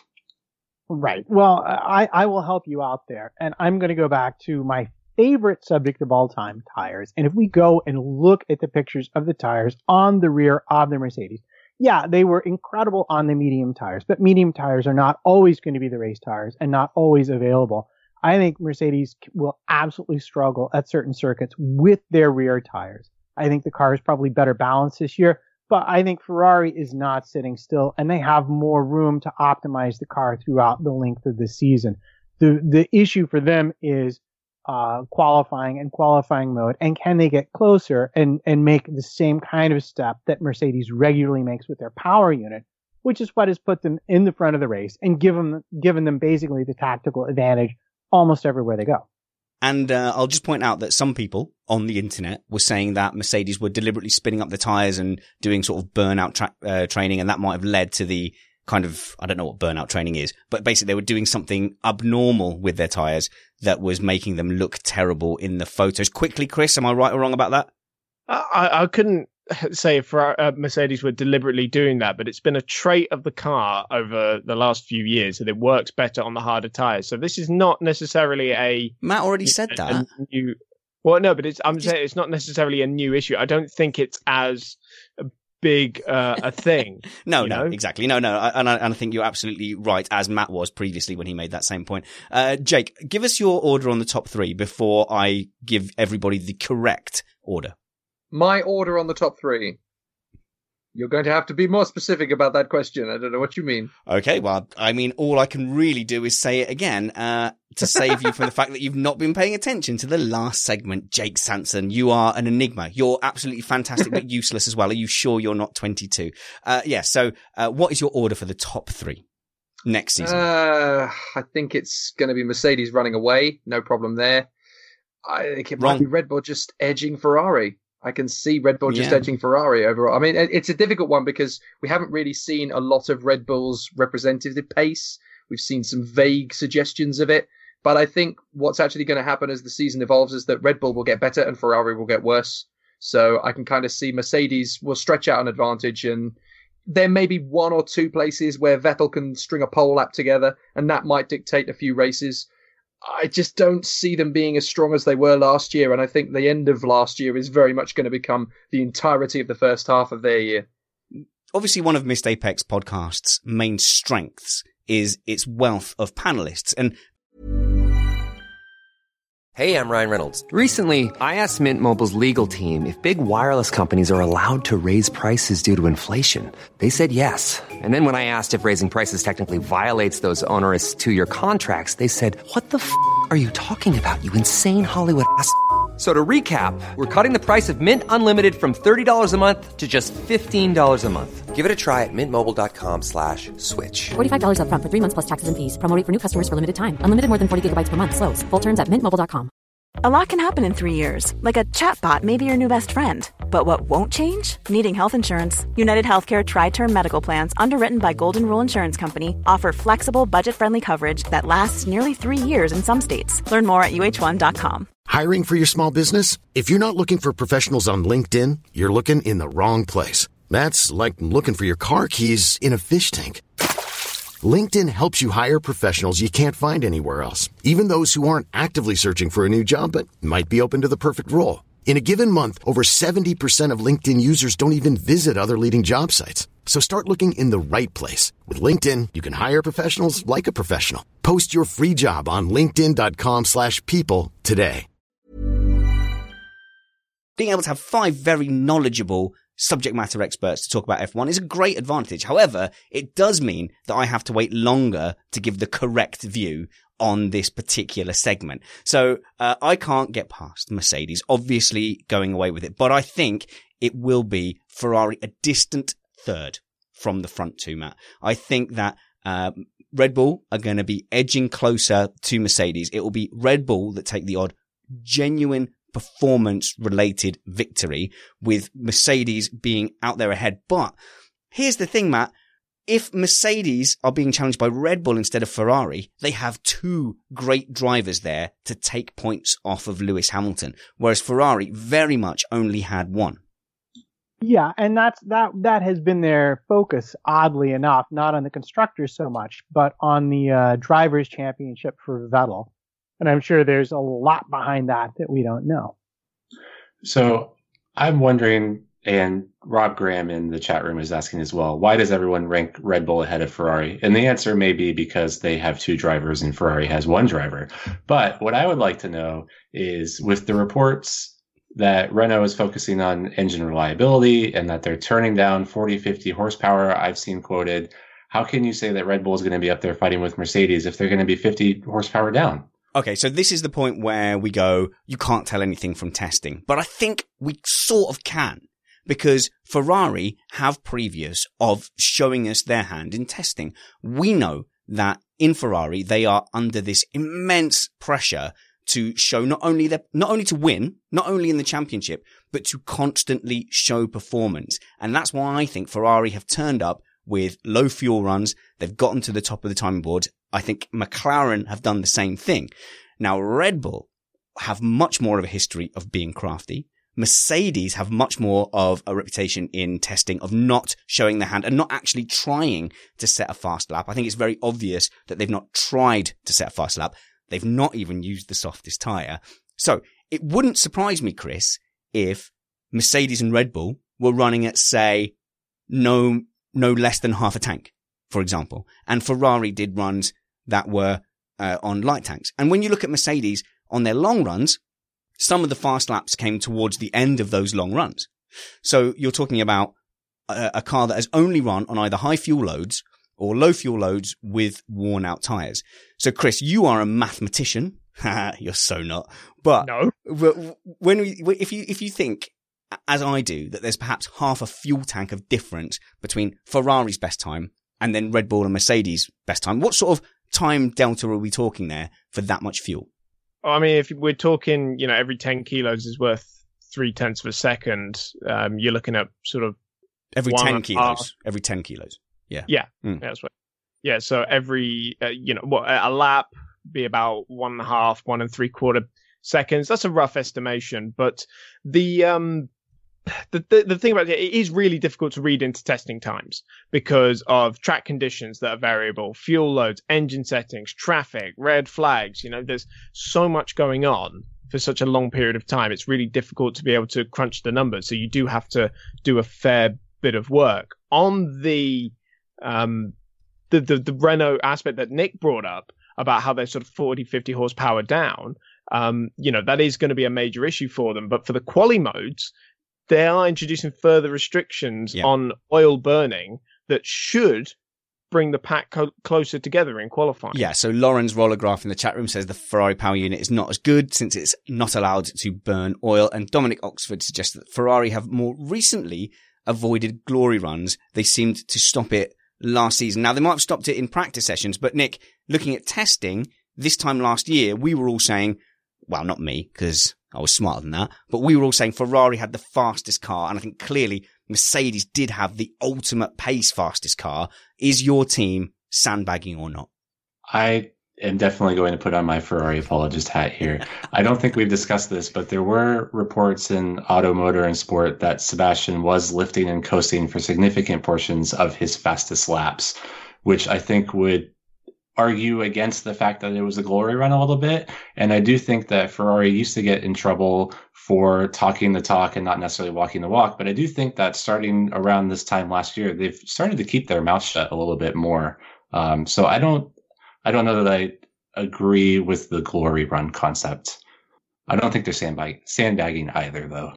Right. Well, I, I will help you out there. And I'm going to go back to my favorite subject of all time, tires. And if we go and look at the pictures of the tires on the rear of the Mercedes, yeah, they were incredible on the medium tires, but medium tires are not always going to be the race tires and not always available. I think Mercedes will absolutely struggle at certain circuits with their rear tires. I think the car is probably better balanced this year. But I think Ferrari is not sitting still, and they have more room to optimize the car throughout the length of the season. The the issue for them is uh, qualifying and qualifying mode, and can they get closer and, and make the same kind of step that Mercedes regularly makes with their power unit, which is what has put them in the front of the race and given, given them basically the tactical advantage almost everywhere they go.
And uh, I'll just point out that some people on the internet were saying that Mercedes were deliberately spinning up the tyres and doing sort of burnout tra- uh, training, and that might have led to the kind of, I don't know what burnout training is, but basically they were doing something abnormal with their tyres that was making them look terrible in the photos. Quickly, Chris, am I right or wrong about that?
I, I couldn't say if uh, Mercedes were deliberately doing that, but it's been a trait of the car over the last few years that it works better on the harder tires. So this is not necessarily a
Matt already said
a,
that.
A new, well, no, but it's I'm saying it's not necessarily a new issue. I don't think it's as big uh, a thing.
no,
you
no,
know?
exactly. No, no. And I, and I think you're absolutely right, as Matt was previously when he made that same point. Uh, Jake, give us your order on the top three before I give everybody the correct order.
My order on the top three. You're going to have to be more specific about that question. I don't know what you mean.
Okay, well, I mean, all I can really do is say it again uh, to save you from the fact that you've not been paying attention to the last segment. Jake Sanson, you are an enigma. You're absolutely fantastic, but useless as well. Are you sure you're not twenty-two? Uh, yeah, so uh, what is your order for the top three next season?
Uh, I think it's going to be Mercedes running away. No problem there. I think it
Wrong.
might be Red Bull just edging Ferrari. I can see Red Bull just
Yeah.
edging Ferrari overall. I mean, it's a difficult one because we haven't really seen a lot of Red Bull's representative pace. We've seen some vague suggestions of it. But I think what's actually going to happen as the season evolves is that Red Bull will get better and Ferrari will get worse. So I can kind of see Mercedes will stretch out an advantage, and there may be one or two places where Vettel can string a pole lap together, and that might dictate a few races. I just don't see them being as strong as they were last year, and I think the end of last year is very much going to become the entirety of the first half of their year.
Obviously, one of Missed Apex podcast's main strengths is its wealth of panelists. And
Hey, I'm Ryan Reynolds. Recently, I asked Mint Mobile's legal team if big wireless companies are allowed to raise prices due to inflation. They said yes. And then when I asked if raising prices technically violates those onerous two-year contracts, they said, "What the f*** are you talking about, you insane Hollywood ass f- So to recap, we're cutting the price of Mint Unlimited from thirty dollars a month to just fifteen dollars a month. Give it a try at mintmobile.com slash switch.
forty-five dollars up front for three months plus taxes and fees. Promo rate for new customers for limited time. Unlimited more than forty gigabytes per month. Slows full terms at mint mobile dot com.
A lot can happen in three years, like a chatbot may be your new best friend. But what won't change? Needing health insurance. United Healthcare Tri-Term Medical Plans, underwritten by Golden Rule Insurance Company, offer flexible, budget-friendly coverage that lasts nearly three years in some states. Learn more at U H one dot com.
Hiring for your small business? If you're not looking for professionals on LinkedIn, you're looking in the wrong place. That's like looking for your car keys in a fish tank. LinkedIn helps you hire professionals you can't find anywhere else, even those who aren't actively searching for a new job but might be open to the perfect role. In a given month, over seventy percent of LinkedIn users don't even visit other leading job sites. So start looking in the right place. With LinkedIn, you can hire professionals like a professional. Post your free job on linkedin.com slash people today.
being able to have five very knowledgeable subject matter experts to talk about F one is a great advantage. However, it does mean that I have to wait longer to give the correct view on this particular segment. So uh, I can't get past Mercedes, obviously going away with it, but I think it will be Ferrari a distant third from the front two, Matt. I think that uh, Red Bull are going to be edging closer to Mercedes. It will be Red Bull that take the odd genuine performance-related victory, with Mercedes being out there ahead. But here's the thing, Matt. If Mercedes are being challenged by Red Bull instead of Ferrari, they have two great drivers there to take points off of Lewis Hamilton, whereas Ferrari very much only had one.
Yeah, and that's that that has been their focus, oddly enough, not on the constructors so much, but on the uh, drivers' championship for Vettel. And I'm sure there's a lot behind that that we don't know.
So I'm wondering, and Rob Graham in the chat room is asking as well, why does everyone rank Red Bull ahead of Ferrari? And the answer may be because they have two drivers and Ferrari has one driver. But what I would like to know is, with the reports that Renault is focusing on engine reliability and that they're turning down forty, fifty horsepower, I've seen quoted, how can you say that Red Bull is going to be up there fighting with Mercedes if they're going to be fifty horsepower down?
Okay, so this is the point where we go, you can't tell anything from testing. But I think we sort of can, because Ferrari have previous of showing us their hand in testing. We know that in Ferrari, they are under this immense pressure to show not only their, not only to win, not only in the championship, but to constantly show performance. And that's why I think Ferrari have turned up with low fuel runs. They've gotten to the top of the timing board. I think McLaren have done the same thing. Now, Red Bull have much more of a history of being crafty. Mercedes have much more of a reputation in testing of not showing their hand and not actually trying to set a fast lap. I think it's very obvious that they've not tried to set a fast lap. They've not even used the softest tyre. So it wouldn't surprise me, Chris, if Mercedes and Red Bull were running at, say, no, no less than half a tank, for example. And Ferrari did runs that were uh, on light tanks. And when you look at Mercedes on their long runs, some of the fast laps came towards the end of those long runs. So you're talking about a, a car that has only run on either high fuel loads or low fuel loads with worn out tyres. So Chris, you are a mathematician. You're so not. But
no.
when we, if you, if you think, as I do, that there's perhaps half a fuel tank of difference between Ferrari's best time and then Red Bull and Mercedes' best time, what sort of time delta are we talking there for that much fuel?
I mean, if we're talking, you know, every ten kilos is worth three tenths of a second, um, you're looking at sort of
every ten kilos. Every ten kilos. Yeah.
Yeah.
Mm.
Yeah, that's right. Yeah. So every, uh, you know, what a lap be about one and a half, one and three quarter seconds. That's a rough estimation, but the um, the the, the thing about it, it is really difficult to read into testing times because of track conditions that are variable, fuel loads, engine settings, traffic, red flags. You know, there's so much going on for such a long period of time. It's really difficult to be able to crunch the numbers. So you do have to do a fair bit of work on the um the the, the Renault aspect that Nick brought up about how they're sort of forty, fifty horsepower down. Um, you know, that is going to be a major issue for them. But for the quali modes, they are introducing further restrictions yeah. on oil burning that should bring the pack co- closer together in qualifying.
Yeah, so Lauren's roller graph in the chat room says the Ferrari power unit is not as good since it's not allowed to burn oil. And Dominic Oxford suggests that Ferrari have more recently avoided glory runs. They seemed to stop it last season. Now, they might have stopped it in practice sessions, but Nick, looking at testing, this time last year, we were all saying, well, not me, because I was smarter than that, but we were all saying Ferrari had the fastest car, and I think clearly Mercedes did have the ultimate pace fastest car. Is your team sandbagging or not?
I am definitely going to put on my Ferrari apologist hat here. I don't think we've discussed this, but there were reports in Auto, Motor, and Sport that Sebastian was lifting and coasting for significant portions of his fastest laps, which I think would argue against the fact that it was a glory run a little bit. And I do think that Ferrari used to get in trouble for talking the talk and not necessarily walking the walk. But I do think that starting around this time last year, they've started to keep their mouth shut a little bit more. Um, so I don't, I don't know that I agree with the glory run concept. I don't think they're sandbag- sandbagging either, though.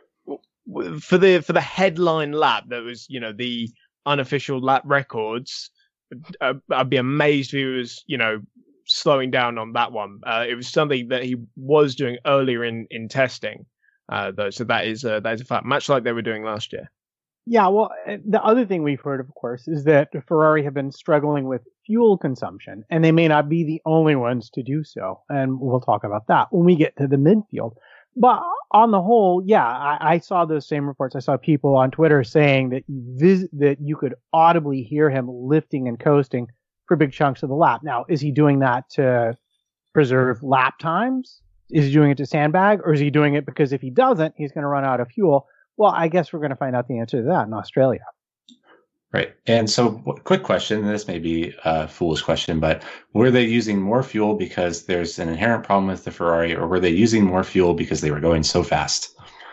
For the for the headline lap, that was, you know, the unofficial lap records. Uh, I'd be amazed if he was, you know, slowing down on that one. Uh, it was something that he was doing earlier in in testing, uh, though. So that is uh, that is a fact, much like they were doing last year.
Yeah, well, the other thing we've heard, of course, is that Ferrari have been struggling with fuel consumption, and they may not be the only ones to do so. And we'll talk about that when we get to the midfield. But on the whole, yeah, I, I saw those same reports. I saw people on Twitter saying that you vis- that you could audibly hear him lifting and coasting for big chunks of the lap. Now, is he doing that to preserve lap times? Is he doing it to sandbag? Or is he doing it because if he doesn't, he's going to run out of fuel? Well, I guess we're going to find out the answer to that in Australia.
Right. And so quick question, and this may be a foolish question, but were they using more fuel because there's an inherent problem with the Ferrari, or were they using more fuel because they were going so fast?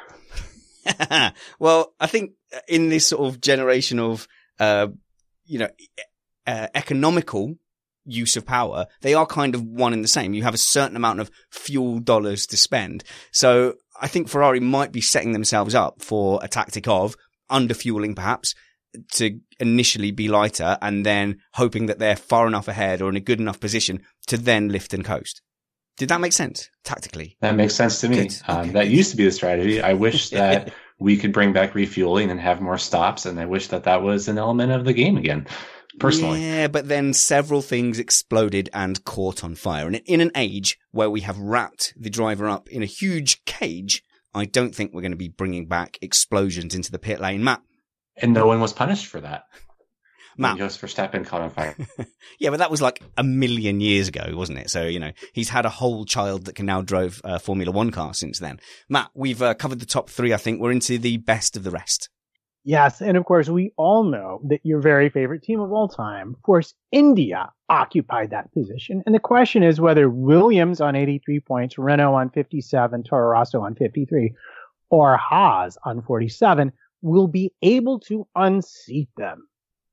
Well, I think in this sort of generation of, uh, you know, uh, economical use of power, they are kind of one and the same. You have a certain amount of fuel dollars to spend. So I think Ferrari might be setting themselves up for a tactic of underfueling perhaps to initially be lighter and then hoping that they're far enough ahead or in a good enough position to then lift and coast. Did that make sense tactically?
That makes sense to me. Um, okay. That used to be the strategy. I wish that we could bring back refueling and have more stops, and I wish that that was an element of the game again. Personally.
Yeah, but then several things exploded and caught on fire. And in an age where we have wrapped the driver up in a huge cage, I don't think we're going to be bringing back explosions into the pit lane. Matt?
And no one was punished for that.
Matt.
Jos Verstappen caught on fire.
Yeah, but that was like a million years ago, wasn't it? So, you know, he's had a whole child that can now drive a Formula One car since then. Matt, we've uh, covered the top three, I think. We're into the best of the rest.
Yes, and of course, we all know that your very favorite team of all time, Force India, occupied that position. And the question is whether Williams on eighty-three points, Renault on fifty-seven, Toro Rosso on fifty-three, or Haas on forty-seven will be able to unseat them.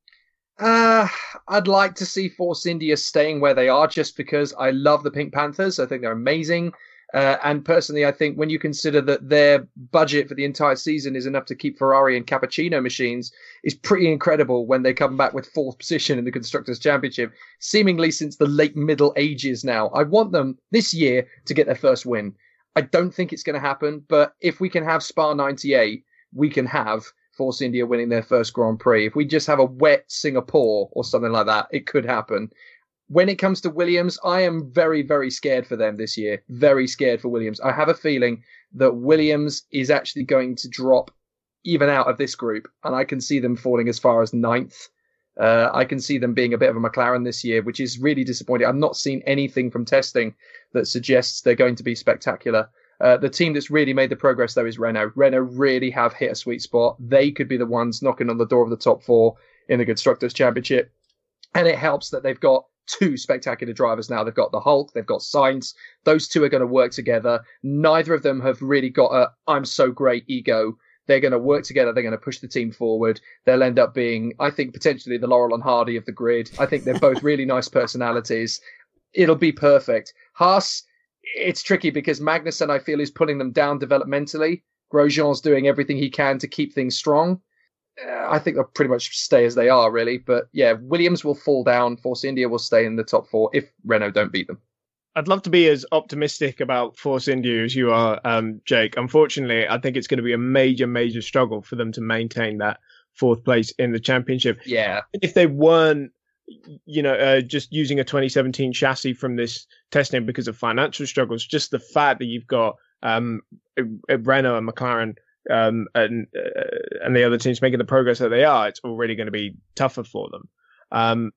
Uh, I'd like to see Force India staying where they are just because I love the Pink Panthers. I think they're amazing. Uh, and personally, I think when you consider that their budget for the entire season is enough to keep Ferrari and cappuccino machines, is pretty incredible when they come back with fourth position in the Constructors' Championship, seemingly since the late Middle Ages now. I want them this year to get their first win. I don't think it's going to happen, but if we can have Spa ninety-eight, we can have Force India winning their first Grand Prix. If we just have a wet Singapore or something like that, it could happen. When it comes to Williams, I am very, very scared for them this year. Very scared for Williams. I have a feeling that Williams is actually going to drop even out of this group, and I can see them falling as far as ninth. Uh, I can see them being a bit of a McLaren this year, which is really disappointing. I've not seen anything from testing that suggests they're going to be spectacular. Uh, the team that's really made the progress, though, is Renault. Renault really have hit a sweet spot. They could be the ones knocking on the door of the top four in the Constructors' Championship. And it helps that they've got two spectacular drivers now. They've got the Hulk, they've got Sainz. Those two are going to work together. Neither of them have really got a I'm so great ego. They're going to work together. They're going to push the team forward. They'll end up being, I think, potentially the Laurel and Hardy of the grid. I think they're both really nice personalities. It'll be perfect. Haas, it's tricky because Magnussen, I feel, is pulling them down developmentally. Grosjean's doing everything he can to keep things strong. I think they'll pretty much stay as they are, really. But yeah, Williams will fall down. Force India will stay in the top four if Renault don't beat them.
I'd love to be as optimistic about Force India as you are, um, Jake. Unfortunately, I think it's going to be a major, major struggle for them to maintain that fourth place in the championship.
Yeah. If
they weren't, you know, uh, just using a twenty seventeen chassis from this testing because of financial struggles, just the fact that you've got um, Renault and McLaren Um, and uh, and the other teams making the progress that they are, it's already going to be tougher for them. Um,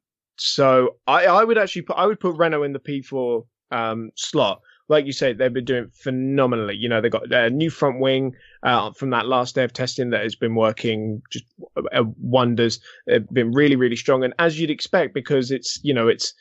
so I, I would actually put, I would put Renault in the P four um, slot. Like you say, they've been doing phenomenally. You know, they've got a new front wing uh, from that last day of testing that has been working just uh, wonders. They've been really, really strong. And as you'd expect, because it's, you know, it's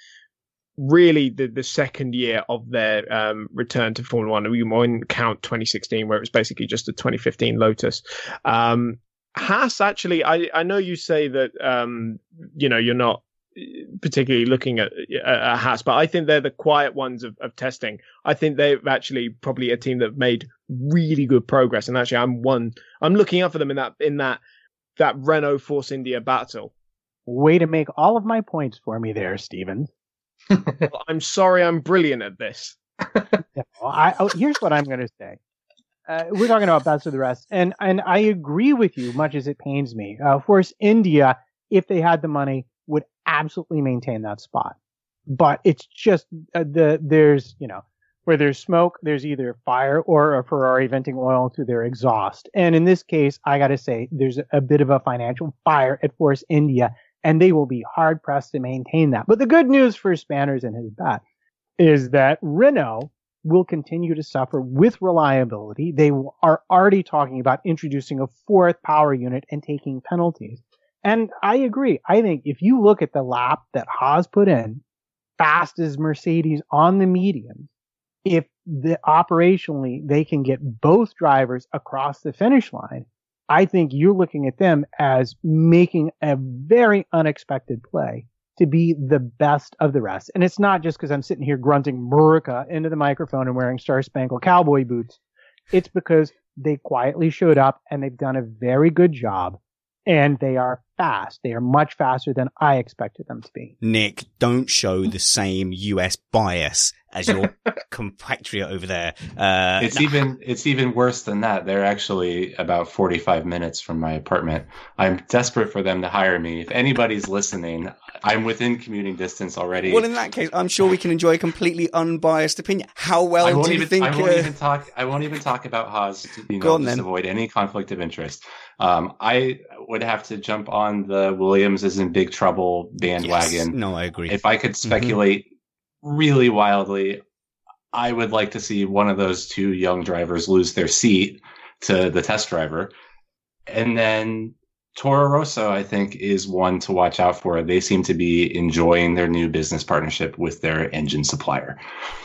really the, the second year of their um, return to Formula One. We won't count twenty sixteen, where it was basically just a twenty fifteen Lotus. Um, Haas, actually, I, I know you say that, um, you know, you're not particularly looking at, at Haas, but I think they're the quiet ones of, of testing. I think they're actually probably a team that made really good progress. And actually, I'm one, I'm looking up for them in that, in that, that Renault Force India battle.
Way to make all of my points for me there, Stephen.
Well, I'm sorry, I'm brilliant at this.
yeah, well, I, oh, here's what I'm going to say. Uh, we're talking about best of the rest, and and I agree with you, much as it pains me. Uh, Force India, if they had the money, would absolutely maintain that spot. But it's just uh, the there's you know where there's smoke, there's either fire or a Ferrari venting oil through their exhaust. And in this case, I got to say, there's a bit of a financial fire at Force India. And they will be hard pressed to maintain that. But the good news for Spanners and his bat is that Renault will continue to suffer with reliability. They are already talking about introducing a fourth power unit and taking penalties. And I agree. I think if you look at the lap that Haas put in, fast as Mercedes on the median, if the operationally they can get both drivers across the finish line, I think you're looking at them as making a very unexpected play to be the best of the rest. And it's not just because I'm sitting here grunting Murica into the microphone and wearing Star Spangled Cowboy boots. It's because they quietly showed up and they've done a very good job. And they are fast. They are much faster than I expected them to be.
Nick, don't show the same U S bias as your compatriot over there. Uh,
it's
no.
even it's even worse than that. They're actually about forty-five minutes from my apartment. I'm desperate for them to hire me. If anybody's listening, I'm within commuting distance already.
Well, in that case, I'm sure we can enjoy a completely unbiased opinion. How well do you
even,
think?
I won't
uh...
even talk. I won't even talk about Haas to, you know,
Go on,
just
then.
avoid any conflict of interest. Um, I would have to jump on the Williams is in big trouble bandwagon.
Yes. No, I agree.
If I could speculate mm-hmm. really wildly, I would like to see one of those two young drivers lose their seat to the test driver. And then Toro Rosso, I think, is one to watch out for. They seem to be enjoying their new business partnership with their engine supplier.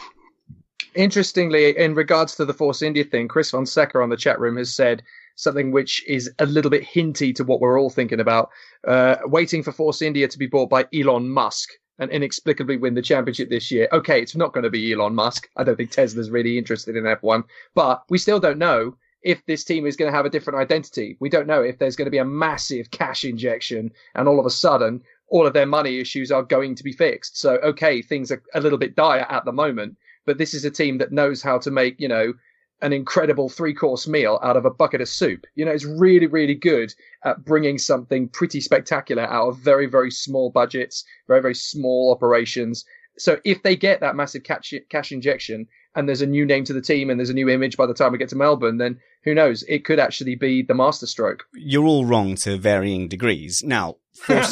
Interestingly, in regards to the Force India thing, Chris Fonseca on the chat room has said something which is a little bit hinty to what we're all thinking about. Uh, waiting for Force India to be bought by Elon Musk and inexplicably win the championship this year. Okay, it's not going to be Elon Musk. I don't think Tesla's really interested in F one, but we still don't know if this team is going to have a different identity. We don't know if there's going to be a massive cash injection and all of a sudden all of their money issues are going to be fixed. So, okay, things are a little bit dire at the moment, but this is a team that knows how to make, you know, an incredible three-course meal out of a bucket of soup. You know, it's really, really good at bringing something pretty spectacular out of very, very small budgets, very, very small operations. So if they get that massive cash, cash injection and there's a new name to the team and there's a new image by the time we get to Melbourne, then who knows? It could actually be the masterstroke.
You're all wrong to varying degrees. Now, Force,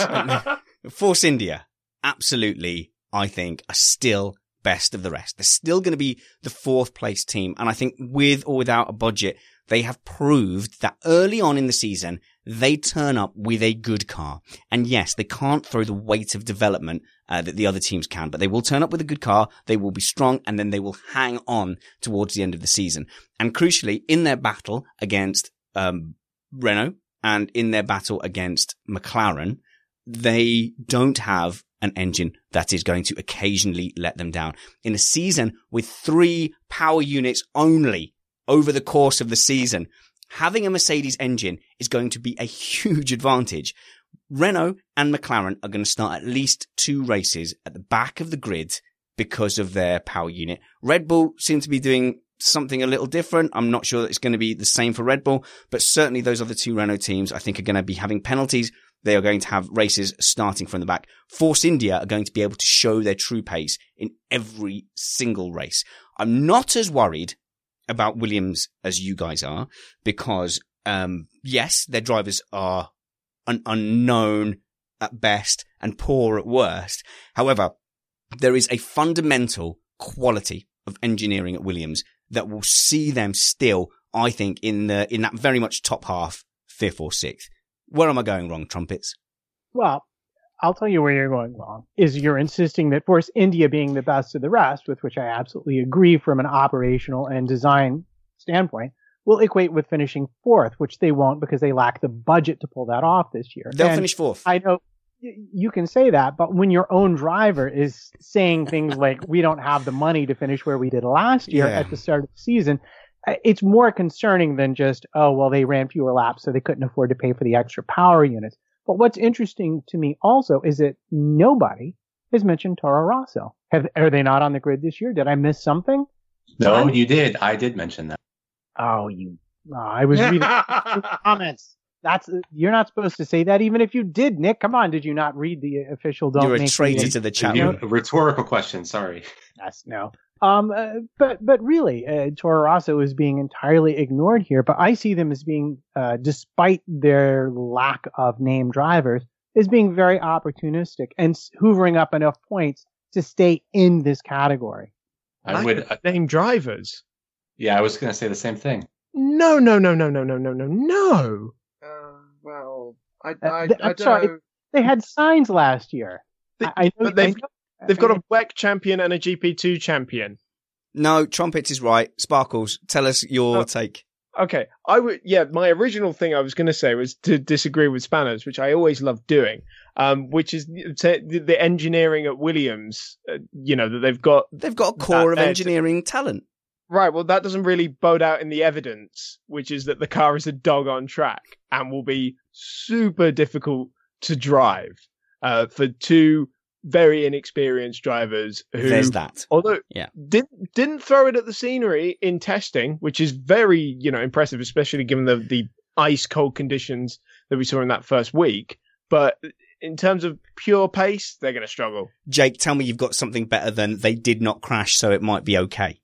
Force India, absolutely, I think, are still best of the rest. They're still going to be the fourth place team. And I think with or without a budget, they have proved that early on in the season, they turn up with a good car. And yes, they can't throw the weight of development uh, that the other teams can, but they will turn up with a good car. They will be strong and then they will hang on towards the end of the season. And crucially, in their battle against um, Renault and in their battle against McLaren, they don't have an engine that is going to occasionally let them down. In a season with three power units only over the course of the season, having a Mercedes engine is going to be a huge advantage. Renault and McLaren are going to start at least two races at the back of the grid because of their power unit. Red Bull seem to be doing something a little different. I'm not sure that it's going to be the same for Red Bull, but certainly those other two Renault teams I think are going to be having penalties. They are going to have races starting from the back. Force India are going to be able to show their true pace in every single race. I'm not as worried about Williams as you guys are because, um, yes, their drivers are an unknown at best and poor at worst. However, there is a fundamental quality of engineering at Williams that will see them still, I think, in the, in that very much top half, fifth or sixth. Where am I going wrong, Trumpets?
Well, I'll tell you where you're going wrong, is you're insisting that Force India being the best of the rest, with which I absolutely agree from an operational and design standpoint, will equate with finishing fourth, which they won't because they lack the budget to pull that off this year.
They'll
and
finish fourth.
I know you can say that, but when your own driver is saying things like, we don't have the money to finish where we did last year
Yeah.
at the start of the season, it's more concerning than just, oh, well, they ran fewer laps, so they couldn't afford to pay for the extra power units. But what's interesting to me also is that nobody has mentioned Toro Rosso. Have, are they not on the grid this year? Did I miss something?
No,
John?
you did. I did mention that.
Oh, you, oh, I was reading comments. That's, you're not supposed to say that even if you did, Nick. Come on. Did you not read the official? Don't
You're a
make
traitor
me-
to the chat
You-
room.
a rhetorical question. Sorry.
Yes, no. Um, uh, but, but really, uh, Toro Rosso is being entirely ignored here, but I see them as being, uh, despite their lack of named drivers, as being very opportunistic and s- hoovering up enough points to stay in this category.
I would. Uh,
Name drivers.
yeah, I was going to say the same thing.
No, no, no, no, no, no, no, no, no.
Uh, well, I,
Uh,
I,
th-
I
I'm
don't
sorry.
know.
They had signs last year.
They-
I, I know,
but they've-
I know-
They've got a W E C champion and a G P two champion.
No, Trumpets is right. Sparkles, tell us your
No.
take.
Okay, I would. Yeah, my original thing I was going to say was to disagree with Spanners, which I always love doing. Um, which is to, the engineering at Williams. Uh, you know that they've got
They've got a core of
that-
engineering talent.
right. Well, that doesn't really bode out in the evidence, which is that the car is a dog on track and will be super difficult to drive uh, for two very inexperienced drivers who,
There's that.
although
Yeah.
didn't didn't throw it at the scenery in testing, which is very, you know, impressive, especially given the the ice cold conditions that we saw in that first week. But in terms of pure pace, they're going to struggle.
Jake, tell me you've got something better than they did not crash, so it might be okay.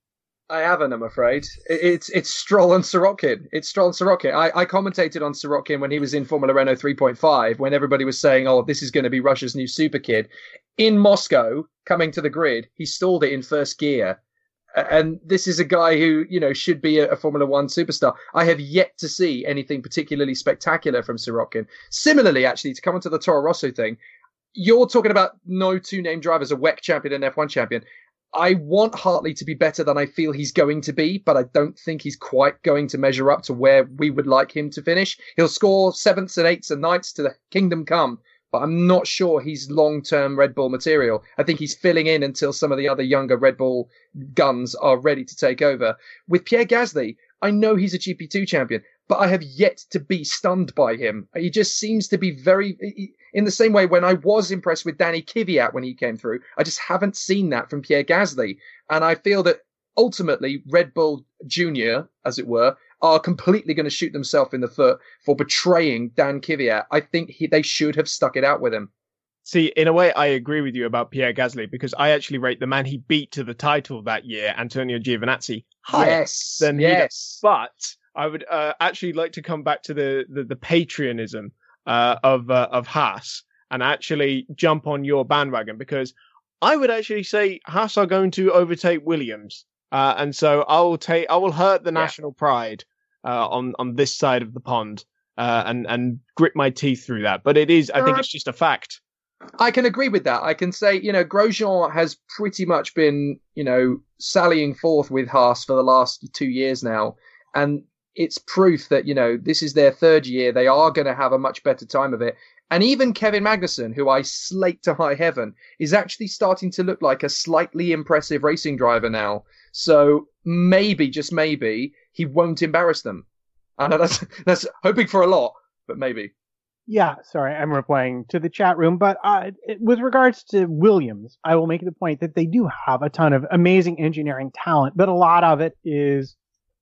I haven't, I'm afraid. It's it's Stroll and Sorokin. It's Stroll and Sorokin. I, I commentated on Sorokin when he was in Formula Renault three point five, when everybody was saying, oh, this is going to be Russia's new super kid. In Moscow, coming to the grid, he stalled it in first gear. And this is a guy who, you know, should be a, a Formula One superstar. I have yet to see anything particularly spectacular from Sorokin. Similarly, actually, to come onto the Toro Rosso thing, you're talking about no two named drivers, a W E C champion and F one champion. I want Hartley to be better than I feel he's going to be, but I don't think he's quite going to measure up to where we would like him to finish. He'll score sevenths and eighths and ninths to the kingdom come, but I'm not sure he's long-term Red Bull material. I think he's filling in until some of the other younger Red Bull guns are ready to take over. With Pierre Gasly, I know he's a G P two champion, but I have yet to be stunned by him. He just seems to be very... In the same way, when I was impressed with Danny Kvyat when he came through, I just haven't seen that from Pierre Gasly. And I feel that ultimately Red Bull Junior, as it were, are completely going to shoot themselves in the foot for betraying Dan Kvyat. I think he, they should have stuck it out with him.
See, in a way, I agree with you about Pierre Gasly, because I actually rate the man he beat to the title that year, Antonio Giovinazzi, higher
yes,
than
yes.
he did. But I would uh, actually like to come back to the, the, the Patreonism Uh, of uh, of Haas and actually jump on your bandwagon, because I would actually say Haas are going to overtake Williams, uh, and so I will take I will hurt the
yeah.
national pride uh, on on this side of the pond uh, and and grit my teeth through that. But it is, I think, it's just a fact.
I can agree with that. I can say, you know, Grosjean has pretty much been, you know, sallying forth with Haas for the last two years now, and it's proof that, you know, this is their third year. They are going to have a much better time of it. And even Kevin Magnussen, who I slate to high heaven, is actually starting to look like a slightly impressive racing driver now. So maybe, just maybe, he won't embarrass them. I know that's, that's hoping for a lot, but maybe.
Yeah, sorry, I'm replying to the chat room. But uh, with regards to Williams, I will make the point that they do have a ton of amazing engineering talent, but a lot of it is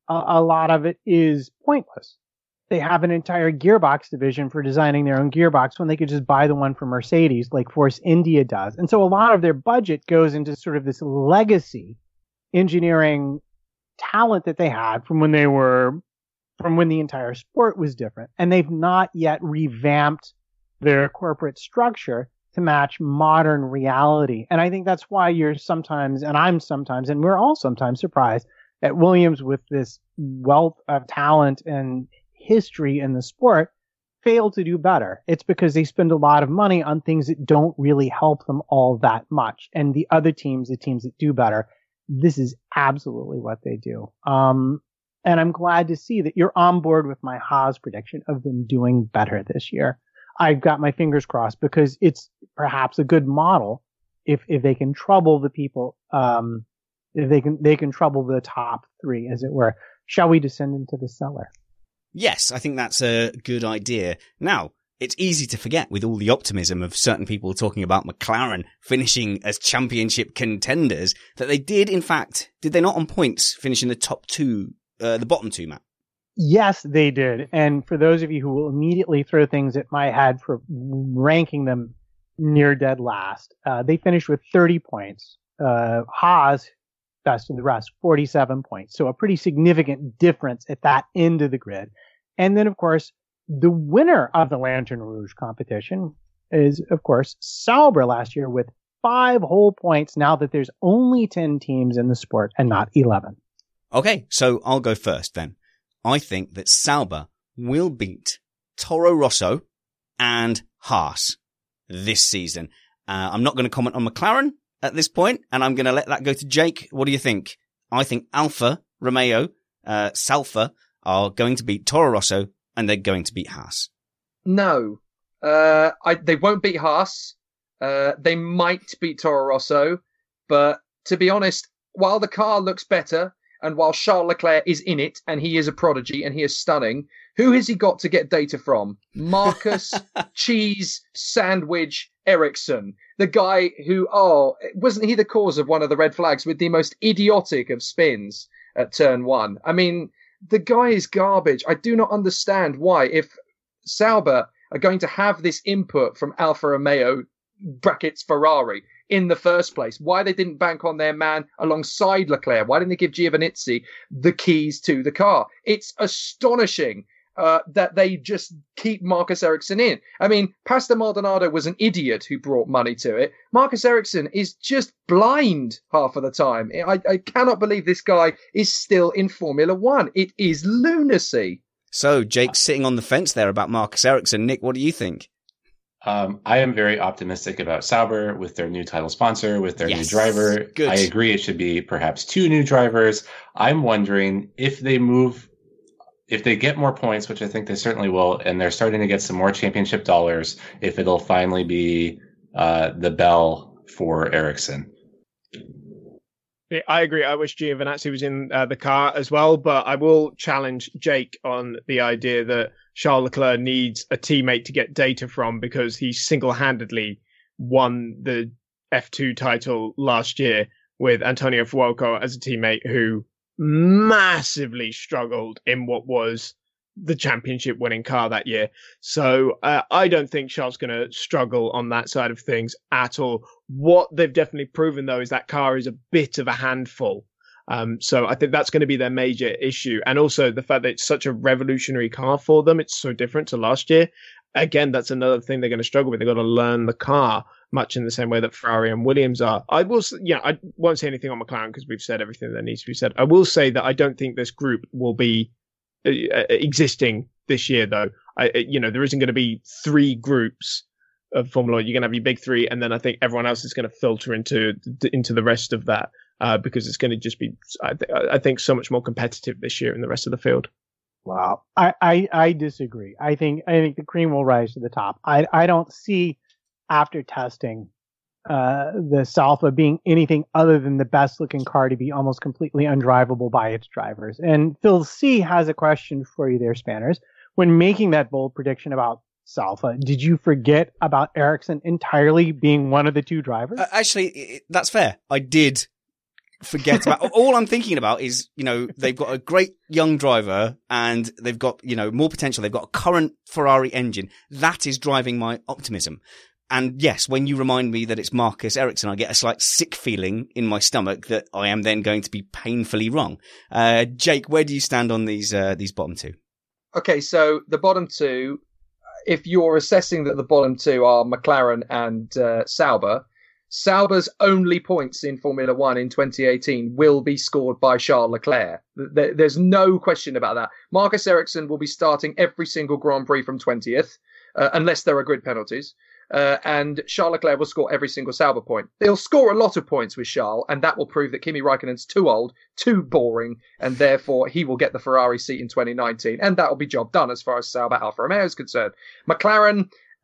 a lot of it is pointless. They have an entire gearbox division for designing their own gearbox when they could just buy the one from Mercedes like Force India does. And so a lot of their budget goes into sort of this legacy engineering talent that they had from when they were, from when the entire sport was different. And they've not yet revamped their corporate structure to match modern reality. And I think that's why you're sometimes, and I'm sometimes, and we're all sometimes surprised at Williams, with this wealth of talent and history in the sport, fail to do better. It's because they spend a lot of money on things that don't really help them all that much. And the other teams, the teams that do better, this is absolutely what they do. Um, and I'm glad to see that you're on board with my Haas prediction of them doing better this year. I've got my fingers crossed, because it's perhaps a good model if, if they can trouble the people, um, They can they can trouble the top three, as it were. Shall we descend into the cellar?
Yes, I think that's a good idea. Now, it's easy to forget, with all the optimism of certain people talking about McLaren finishing as championship contenders, that they did, in fact, did they not on points finish in the top two, uh, the bottom two, Matt?
Yes, they did. And for those of you who will immediately throw things at my head for ranking them near dead last, uh, they finished with thirty points. Uh, Haas, best of the rest, forty-seven points. So a pretty significant difference at that end of the grid. And then, of course, the winner of the Lantern Rouge competition is, of course, Sauber last year with five whole points, now that there's only ten teams in the sport and not eleven.
Okay, so I'll go first then. I think that Sauber will beat Toro Rosso and Haas this season. Uh, I'm not going to comment on McLaren at this point, and I'm going to let that go to Jake. What do you think? I think Alfa Romeo, uh, Salfa are going to beat Toro Rosso, and they're going to beat Haas.
No, uh, I, they won't beat Haas. Uh, they might beat Toro Rosso, but to be honest, while the car looks better, and while Charles Leclerc is in it, and he is a prodigy, and he is stunning, who has he got to get data from? Marcus Cheese Sandwich Ericsson, the guy who, oh, wasn't he the cause of one of the red flags with the most idiotic of spins at turn one? I mean, the guy is garbage. I do not understand why, if Sauber are going to have this input from Alfa Romeo, brackets Ferrari, in the first place, why they didn't bank on their man alongside Leclerc, why didn't they give Giovinazzi the keys to the car? It's astonishing uh, that they just keep Marcus Ericsson in. I mean, Pastor Maldonado was an idiot who brought money to it. Marcus Ericsson is just blind half of the time. I, I cannot believe this guy is still in Formula One. It is lunacy.
So, Jake's sitting on the fence there about Marcus Ericsson. Nick, what do you think?
Um, I am very optimistic about Sauber with their new title sponsor, with their
yes.
new driver.
Good.
I agree it should be perhaps two new drivers. I'm wondering if they move, if they get more points, which I think they certainly will, and they're starting to get some more championship dollars, if it'll finally be uh, the bell for Ericsson.
Yeah, I agree. I wish Giovinazzi was in uh, the car as well, but I will challenge Jake on the idea that Charles Leclerc needs a teammate to get data from, because he single-handedly won the F two title last year with Antonio Fuoco as a teammate who massively struggled in what was the championship winning car that year. So uh, I don't think Charles is going to struggle on that side of things at all. What they've definitely proven, though, is that car is a bit of a handful. Um, so I think that's going to be their major issue. And also the fact that it's such a revolutionary car for them. It's so different to last year. Again, that's another thing they're going to struggle with. They've got to learn the car much in the same way that Ferrari and Williams are. I will, yeah, I won't say anything on McLaren because we've said everything that needs to be said. I will say that I don't think this group will be uh, existing this year, though. I, you know, there isn't going to be three groups of Formula One. You're going to have your big three, and then I think everyone else is going to filter into into the rest of that uh, because it's going to just be, I, th- I think, so much more competitive this year in the rest of the field.
Wow, I, I, I disagree. I think I think the cream will rise to the top. I I don't see after testing uh, the Salfa being anything other than the best looking car to be almost completely undrivable by its drivers. And Phil C has a question for you there, Spanners. When making that bold prediction about Salfa, did you forget about Ericsson entirely being one of the two drivers?
Uh, actually, it, that's fair. I did forget about all I'm thinking about is, you know, they've got a great young driver and they've got, you know, more potential. They've got a current Ferrari engine. That is driving my optimism. And yes, when you remind me that it's Marcus Ericsson, I get a slight sick feeling in my stomach that I am then going to be painfully wrong. Uh, Jake, where do you stand on these, uh, these bottom two?
Okay, so the bottom two, if you're assessing that the bottom two are McLaren and uh, Sauber, Sauber's only points in Formula One in twenty eighteen will be scored by Charles Leclerc. There, there's no question about that. Marcus Ericsson will be starting every single Grand Prix from twentieth, uh, unless there are grid penalties. Uh, and Charles Leclerc will score every single Sauber point. They'll score a lot of points with Charles, and that will prove that Kimi Raikkonen's too old, too boring, and therefore he will get the Ferrari seat in twenty nineteen. And that will be job done as far as Sauber Alfa Romeo is concerned. McLaren,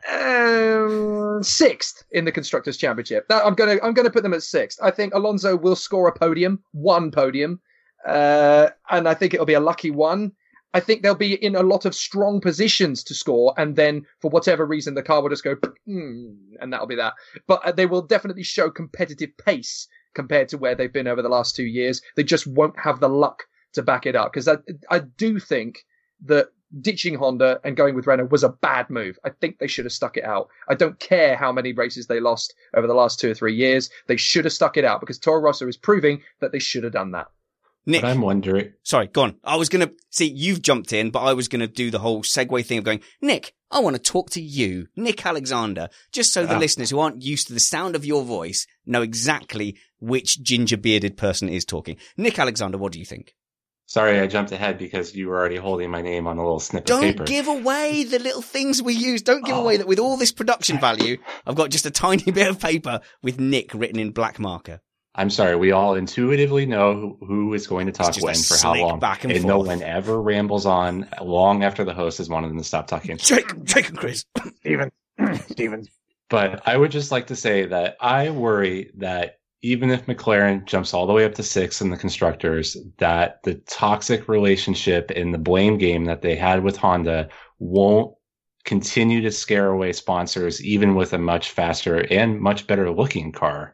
um, sixth in the Constructors' Championship. That, I'm going to I'm going to put them at sixth. I think Alonso will score a podium, one podium, uh, and I think it'll be a lucky one. I think they'll be in a lot of strong positions to score, and then for whatever reason, the car will just go, mm, and that'll be that. But they will definitely show competitive pace compared to where they've been over the last two years. They just won't have the luck to back it up, because I, I do think that ditching Honda and going with Renault was a bad move. I think they should have stuck it out. I don't care how many races they lost over the last two or three years. They should have stuck it out, because Toro Rosso is proving that they should have done that.
Nick,
but I'm wondering.
Sorry, go on. I was going to see you've jumped in, but I was going to do the whole segue thing of going, Nick, I want to talk to you, Nick Alexander, just so the
Ah.
listeners who aren't used to the sound of your voice know exactly which ginger bearded person is talking. Nick Alexander, what do you think?
Sorry, I jumped ahead because you were already holding my name on a little snippet
Don't
of paper.
give away the little things we use. Don't give
Oh.
away that with all this production value, I've got just a tiny bit of paper with Nick written in black marker.
I'm sorry, we all intuitively know who, who is going to talk
just a
when for how
slick
long.
back and
and no
forth.
one ever rambles on long after the host has wanted them to stop talking.
Jake, Jake and Chris.
Steven. Steven.
But I would just like to say that I worry that even if McLaren jumps all the way up to six in the constructors, that the toxic relationship and the blame game that they had with Honda won't continue to scare away sponsors, even with a much faster and much better looking car.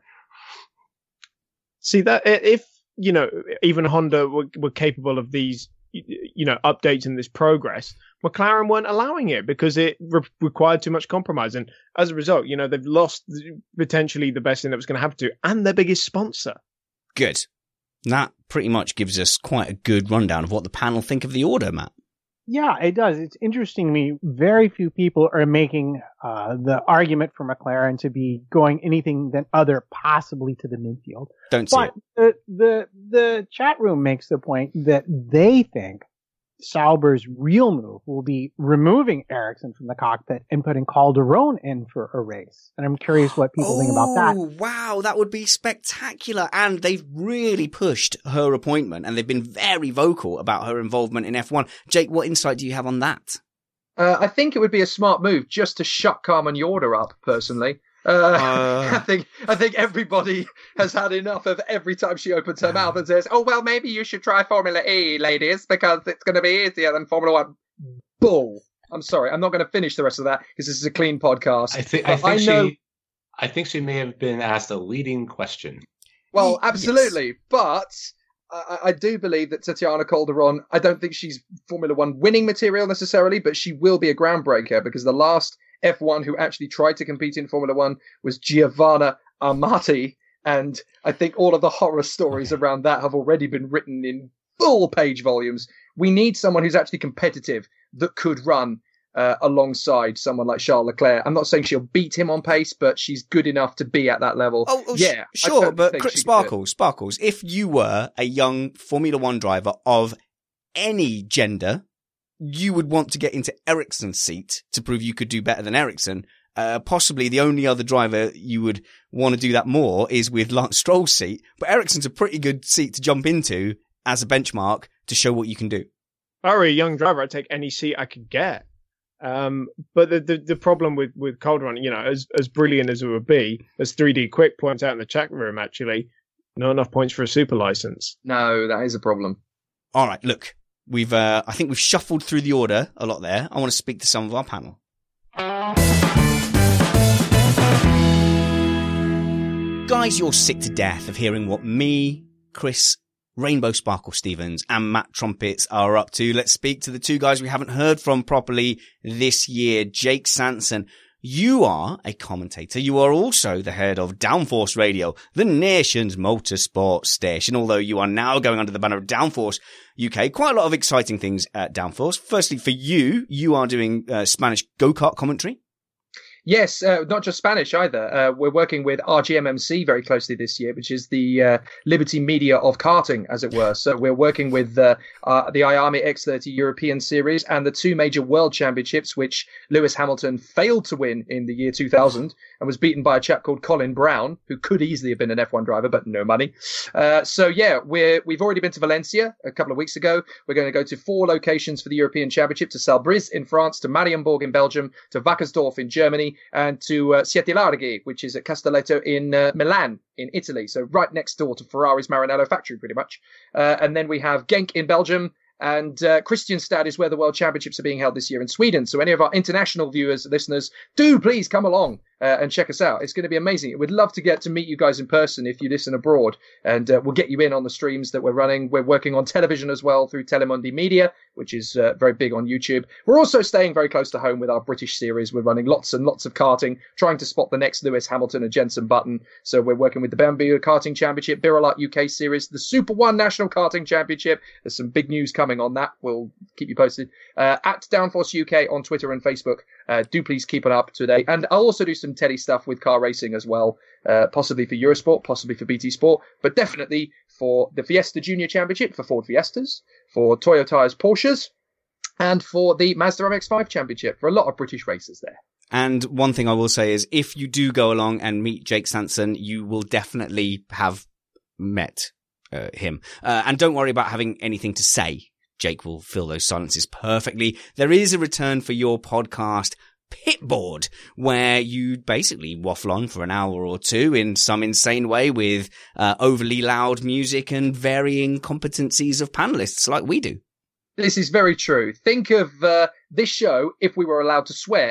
See that if you know even Honda were, were capable of these, you know, updates and this progress, McLaren weren't allowing it because it re- required too much compromise. And as a result, you know, they've lost potentially the best thing that was going to happen to and their biggest sponsor.
Good. That pretty much gives us quite a good rundown of what the panel think of the order, Matt.
Yeah, it does. It's interesting to me. Very few people are making uh, the argument for McLaren to be going anything than other, possibly to the midfield.
Don't see
but
it.
The, the the chat room makes the point that they think Sauber's real move will be removing Ericsson from the cockpit and putting Calderon in for a race. And I'm curious what people
oh,
think about that.
Wow, that would be spectacular. And they've really pushed her appointment and they've been very vocal about her involvement in F one. Jake, what insight do you have on that?
Uh, I think it would be a smart move just to shut Carmen Yorda up, personally. Uh, uh, I think I think everybody has had enough of every time she opens her mouth and says, "Oh well, maybe you should try Formula E, ladies, because it's going to be easier than Formula One." Bull. I'm sorry, I'm not going to finish the rest of that because this is a clean podcast.
I think I think
I know,
she I think she may have been asked a leading question.
Well, absolutely,
yes.
but I, I do believe that Tatiana Calderon. I don't think she's Formula One winning material necessarily, but she will be a groundbreaker because the last F one who actually tried to compete in Formula One was Giovanna Amati, and I think all of the horror stories okay. around that have already been written in full page volumes. We need someone who's actually competitive that could run uh, alongside someone like Charles Leclerc. I'm not saying she'll beat him on pace, but she's good enough to be at that level.
Oh, oh
yeah,
sh- sure, but Chris, Sparkles, Sparkles, if you were a young Formula One driver of any gender, you would want to get into Ericsson's seat to prove you could do better than Ericsson. Uh, possibly the only other driver you would want to do that more is with Lance Stroll's seat. But Ericsson's a pretty good seat to jump into as a benchmark to show what you can do.
If I were a young driver, I'd take any seat I could get. Um, but the, the the problem with, with Calderon, you know, as as brilliant as it would be, as three D Quick points out in the chat room, actually, not enough points for a super license.
No, that is a problem. All
right, look. We've, uh, I think we've shuffled through the order a lot there. I want to speak to some of our panel. Guys, you're sick to death of hearing what me, Chris, Rainbow Sparkle Stevens and Matt Trumpets are up to. Let's speak to the two guys we haven't heard from properly this year. Jake Sanson, you are a commentator. You are also the head of Downforce Radio, the nation's motorsport station, although you are now going under the banner of Downforce U K. Quite a lot of exciting things at Downforce. Firstly, for you, you are doing uh, Spanish go-kart commentary.
Yes, uh, not just Spanish either. Uh, we're working with R G M M C very closely this year, which is the uh, Liberty Media of karting, as it were. So we're working with uh, uh, the I A M E X thirty European Series and the two major world championships, which Lewis Hamilton failed to win in the year two thousand and was beaten by a chap called Colin Brown, who could easily have been an F one driver, but no money. Uh, so yeah, we're, we've already been to Valencia a couple of weeks ago. We're going to go to four locations for the European Championship, to Salbris in France, to Marienburg in Belgium, to Wackersdorf in Germany, and to uh, Siete Larghi, which is at Castelletto in uh, Milan in Italy. So right next door to Ferrari's Maranello factory, pretty much. Uh, and then we have Genk in Belgium. And uh, Kristianstad is where the World Championships are being held this year in Sweden. So any of our international viewers, listeners, do please come along uh, and check us out. It's going to be amazing. We'd love to get to meet you guys in person if you listen abroad. And uh, we'll get you in on the streams that we're running. We're working on television as well through Telemundi Media, which is uh, very big on YouTube. We're also staying very close to home with our British series. We're running lots and lots of karting, trying to spot the next Lewis Hamilton and Jenson Button. So we're working with the Bamboo Karting Championship, Birolart U K Series, the Super One National Karting Championship. There's some big news coming on that. We'll keep you posted. Uh, at Downforce U K on Twitter and Facebook. Uh, do please keep it up to date. And I'll also do some Teddy stuff with car racing as well, uh, possibly for Eurosport, possibly for B T Sport, but definitely for the Fiesta Junior Championship for Ford Fiestas, for Toyota's Porsches, and for the Mazda M X five Championship for a lot of British racers there.
And one thing I will say is if you do go along and meet Jake Sanson, you will definitely have met uh, him. Uh, and don't worry about having anything to say. Jake will fill those silences perfectly. There is a return for your podcast, Pitboard, where you basically waffle on for an hour or two in some insane way with uh, overly loud music and varying competencies of panelists like we do.
This is very true. Think of uh, this show, if we were allowed to swear,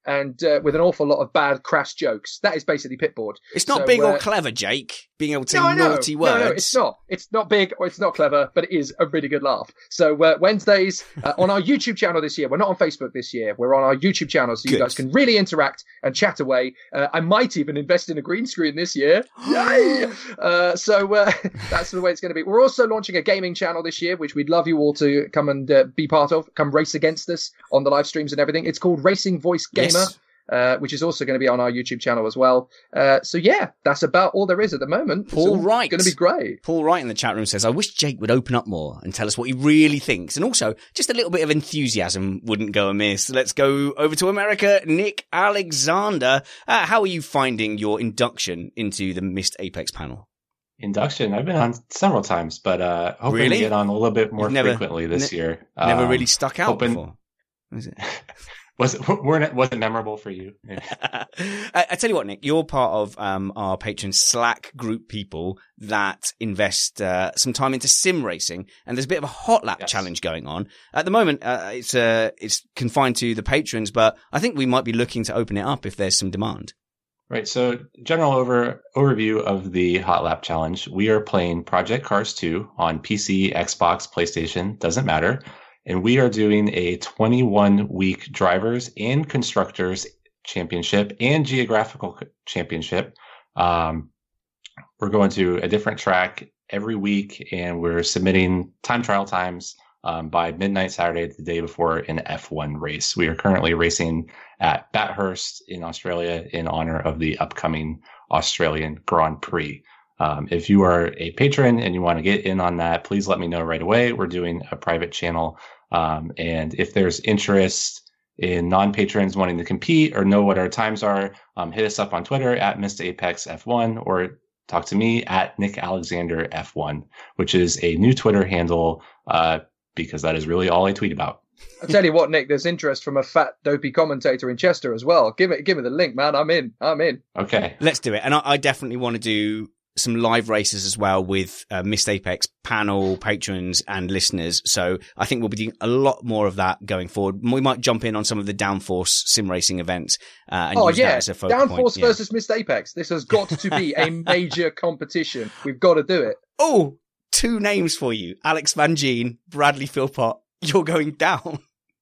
and uh, with an awful lot of bad, crass jokes. That is basically Pitboard.
It's not
so,
big
uh,
or clever, Jake, being able to say
no,
naughty
no,
words.
No, no, it's not. It's not big or it's not clever, but it is a really good laugh. So uh, Wednesdays uh, on our YouTube channel this year. We're not on Facebook this year. We're on our YouTube channel, so you
Good.
guys can really interact and chat away. Uh, I might even invest in a green screen this year. Yay! Uh, so uh, that's the way it's going to be. We're also launching a gaming channel this year, which we'd love you all to come and uh, be part of. Come race against us on the live streams and everything. It's called Racing Voice Gamer.
Yes.
Uh, which is also going to be on our YouTube channel as well. Uh, so yeah, that's about all there is at the moment.
Paul Wright.
Going to be great.
Paul Wright in the chat room says, I wish Jake would open up more and tell us what he really thinks. And also, just a little bit of enthusiasm wouldn't go amiss. Let's go over to America. Nick Alexander, uh, how are you finding your induction into the Missed Apex panel?
Induction? I've been on several times, but uh, hoping
Really?
to get on a little bit more
You've never-
frequently this
ne-
year.
Never
Um,
really stuck out
hoping-
before. Was it?
Was it, weren't it, was it memorable for you?
I, I tell you what, Nick, you're part of um, our Patreon Slack group people that invest uh, some time into sim racing, and there's a bit of a hot lap
Yes.
challenge going on at the moment. Uh, it's uh, it's confined to the patrons, but I think we might be looking to open it up if there's some demand.
Right. So, general over overview of the Hot Lap Challenge. We are playing Project Cars two on P C, Xbox, PlayStation, doesn't matter. And we are doing a twenty-one week drivers and constructors championship and geographical championship. Um, we're going to a different track every week, and we're submitting time trial times um, by midnight Saturday, the day before an F one race. We are currently racing at Bathurst in Australia in honor of the upcoming Australian Grand Prix. Um, if you are a patron and you want to get in on that, please let me know right away. We're doing a private channel. Um, and if there's interest in non-patrons wanting to compete or know what our times are, um, hit us up on Twitter at Missed Apex F one or talk to me at Nick Alexander F one, which is a new Twitter handle, uh, because that is really all I tweet about.
I tell you what, Nick, there's interest from a fat, dopey commentator in Chester as well. Give it, give me the link, man. I'm in. I'm in.
Okay.
Let's do it. And I, I definitely want to do some live races as well with uh, Missed Apex panel, patrons and listeners. So I think we'll be doing a lot more of that going forward. We might jump in on some of the Downforce sim racing events. Uh, and
Oh
use
yeah,
that as a focal
Downforce
point. Yeah.
versus Missed Apex. This has got to be a major competition. We've got to do it.
Oh, two names for you. Alex Van Geen, Bradley Philpott. You're going down.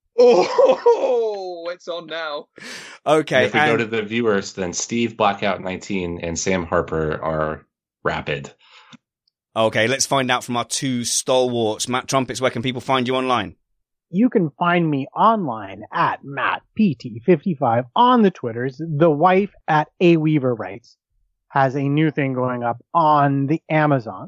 Oh, it's on now.
Okay.
And if we
and-
go to the viewers, then Steve Blackout nineteen and Sam Harper are rapid.
Okay, let's find out from our two stalwarts. Matt Trumpets, where can people find you online?
You can find me online at Matt P T fifty-five on the Twitters. The wife at A Weaver Writes has a new thing going up on the Amazon.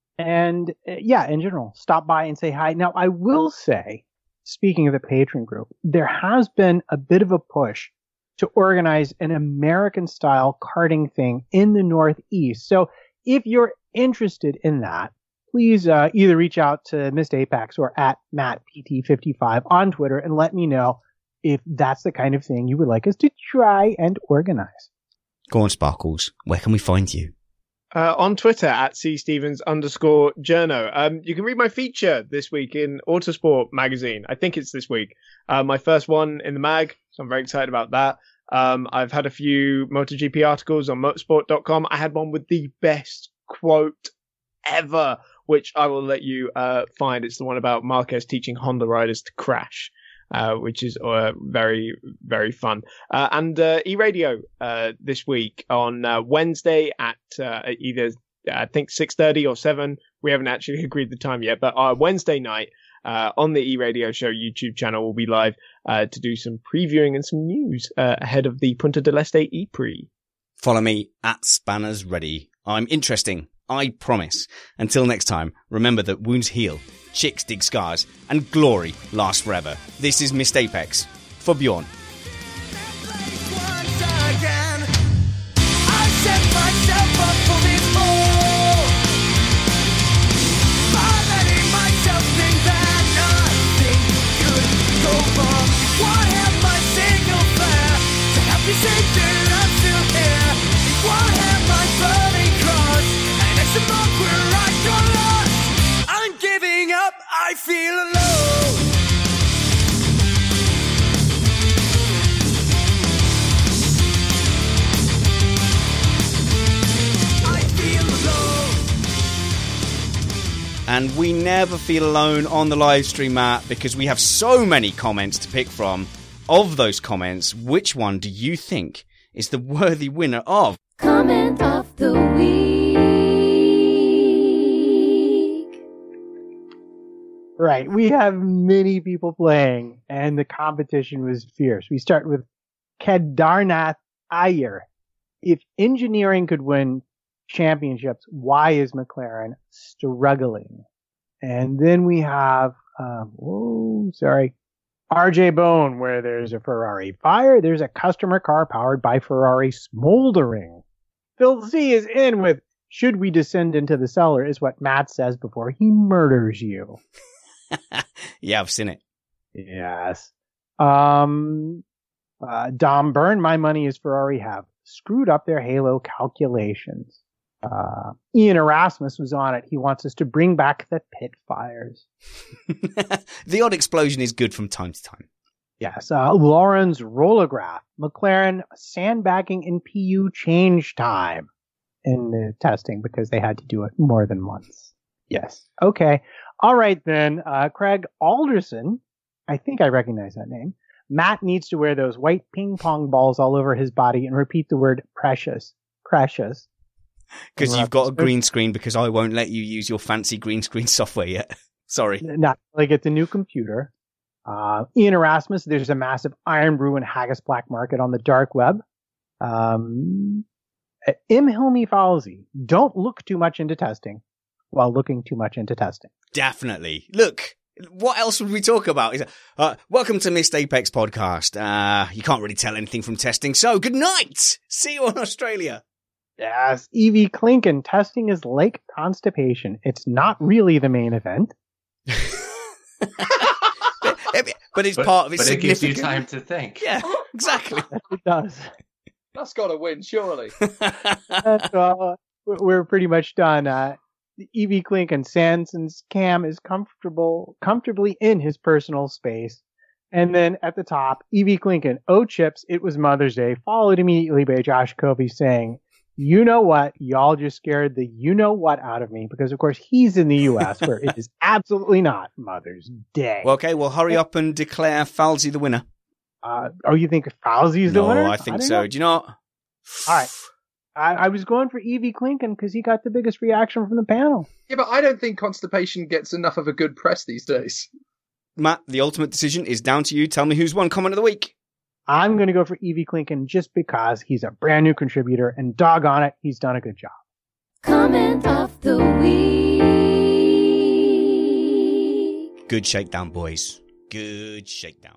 And uh, yeah, in general, stop by and say hi. Now, I will say, speaking of the patron group, there has been a bit of a push to organize an American style karting thing in the Northeast. So if you're interested in that, please uh, either reach out to Missed Apex or at Matt P T fifty-five on Twitter and let me know if that's the kind of thing you would like us to try and organize.
Go on, Sparkles. Where can we find you?
Uh, on Twitter at C Stevens underscore journo. Um, you can read my feature this week in Autosport magazine. I think it's this week. Uh, my first one in the mag, so I'm very excited about that. Um, I've had a few MotoGP articles on motorsport dot com. I had one with the best quote ever, which I will let you uh, find. It's the one about Marquez teaching Honda riders to crash. Uh, which is uh, very, very fun. Uh, and uh, E-Radio uh, this week on uh, Wednesday at uh, either, I think, six thirty or seven. We haven't actually agreed the time yet, but uh, Wednesday night uh, on the E-Radio Show YouTube channel, we'll be live uh, to do some previewing and some news uh, ahead of the Punta del Este E-Prix.
Follow me at Spanners Ready. I'm interesting. I promise. Until next time, remember that wounds heal, chicks dig scars, and glory lasts forever. This is Missed Apex for Bjorn.
I feel alone.
And we never feel alone on the live stream, Matt, because we have so many comments to pick from. Of those comments, which one do you think is the worthy winner of
Comment of the Week?
Right, we have many people playing, and the competition was fierce. We start with Kedarnath Iyer. If engineering could win championships, why is McLaren struggling? And then we have, um, oh, sorry, R J Bone, where there's a Ferrari fire, there's a customer car powered by Ferrari smoldering. Phil Z is in with, should we descend into the cellar, is what Matt says before he murders you.
Yeah, I've seen it.
Yes. Um, uh, Dom Byrne, my money is Ferrari have screwed up their Halo calculations. Uh, Ian Erasmus was on it. He wants us to bring back the pit fires.
The odd explosion is good from time to time.
Yes. Uh, Lauren's Rolograph. McLaren sandbagging in P U change time in the testing because they had to do it more than once. Yes. Okay. All right, then. Uh, Craig Alderson. I think I recognize that name. Matt needs to wear those white ping pong balls all over his body and repeat the word precious. Precious.
Because you've got a green screen because I won't let you use your fancy green screen software yet. Sorry.
Not like it's a new computer. Uh, Ian Erasmus, there's a massive Iron Brew and Haggis black market on the dark web. Um, M. Hilmi Falzi, don't look too much into testing while looking too much into testing.
Definitely. Look, what else would we talk about? Uh, welcome to Missed Apex podcast. Uh, you can't really tell anything from testing, so good night. See you in Australia.
Yes, Evie Klinken, testing is like constipation. It's not really the main event.
But it's part of its
But it gives you
significant-
time to think.
Yeah, exactly.
It does.
That's got to win, surely.
So, we're pretty much done. Uh, Evie Klinken, Sanson's cam is comfortable, comfortably in his personal space. And then at the top, Evie Klinken, oh chips, it was Mother's Day, followed immediately by Josh Covey saying, you know what? Y'all just scared the you know what out of me because, of course, he's in the U S where it is absolutely not Mother's Day.
Well, okay, well, hurry up and declare Falzi the winner.
Uh, oh, you think Falzi's the
no,
winner?
I think
I
so.
know.
Do you know what?
All right. I, I was going for Evie Klinken because he got the biggest reaction from the panel.
Yeah, but I don't think constipation gets enough of a good press these days.
Matt, the ultimate decision is down to you. Tell me who's won comment of the week.
I'm going to go for Evie Klinken just because he's a brand new contributor and doggone it, he's done a good job.
Comment of the Week.
Good shakedown, boys. Good shakedown.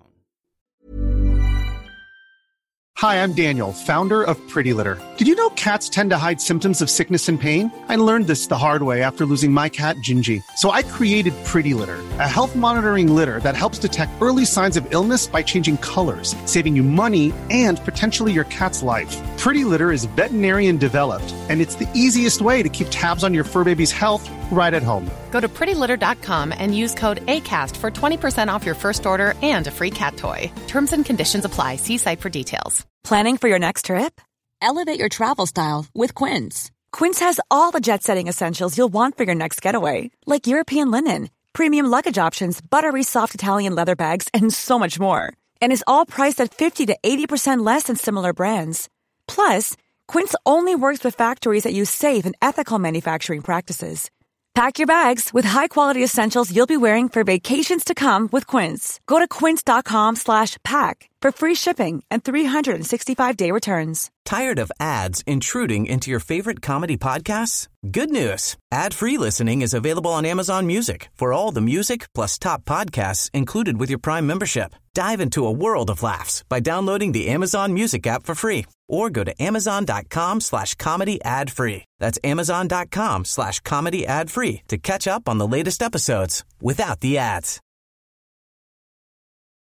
Hi, I'm Daniel, founder of Pretty Litter. Did you know cats tend to hide symptoms of sickness and pain? I learned this the hard way after losing my cat, Gingy. So I created Pretty Litter, a health monitoring litter that helps detect early signs of illness by changing colors, saving you money and potentially your cat's life. Pretty Litter is veterinarian developed, and it's the easiest way to keep tabs on your fur baby's health right at home.
Go to pretty litter dot com and use code ACAST for twenty percent off your first order and a free cat toy. Terms and conditions apply. See site for details.
Planning for your next trip? Elevate your travel style with Quince. Quince has all the jet-setting essentials you'll want for your next getaway, like European linen, premium luggage options, buttery soft Italian leather bags, and so much more. And is all priced at fifty to eighty percent less than similar brands. Plus, Quince only works with factories that use safe and ethical manufacturing practices. Pack your bags with high-quality essentials you'll be wearing for vacations to come with Quince. Go to quince.com slash pack for free shipping and three sixty-five day returns.
Tired of ads intruding into your favorite comedy podcasts? Good news. Ad-free listening is available on Amazon Music for all the music plus top podcasts included with your Prime membership. Dive into a world of laughs by downloading the Amazon Music app for free or go to amazon.com slash comedy ad free. That's amazon.com slash comedy ad free to catch up on the latest episodes without the ads.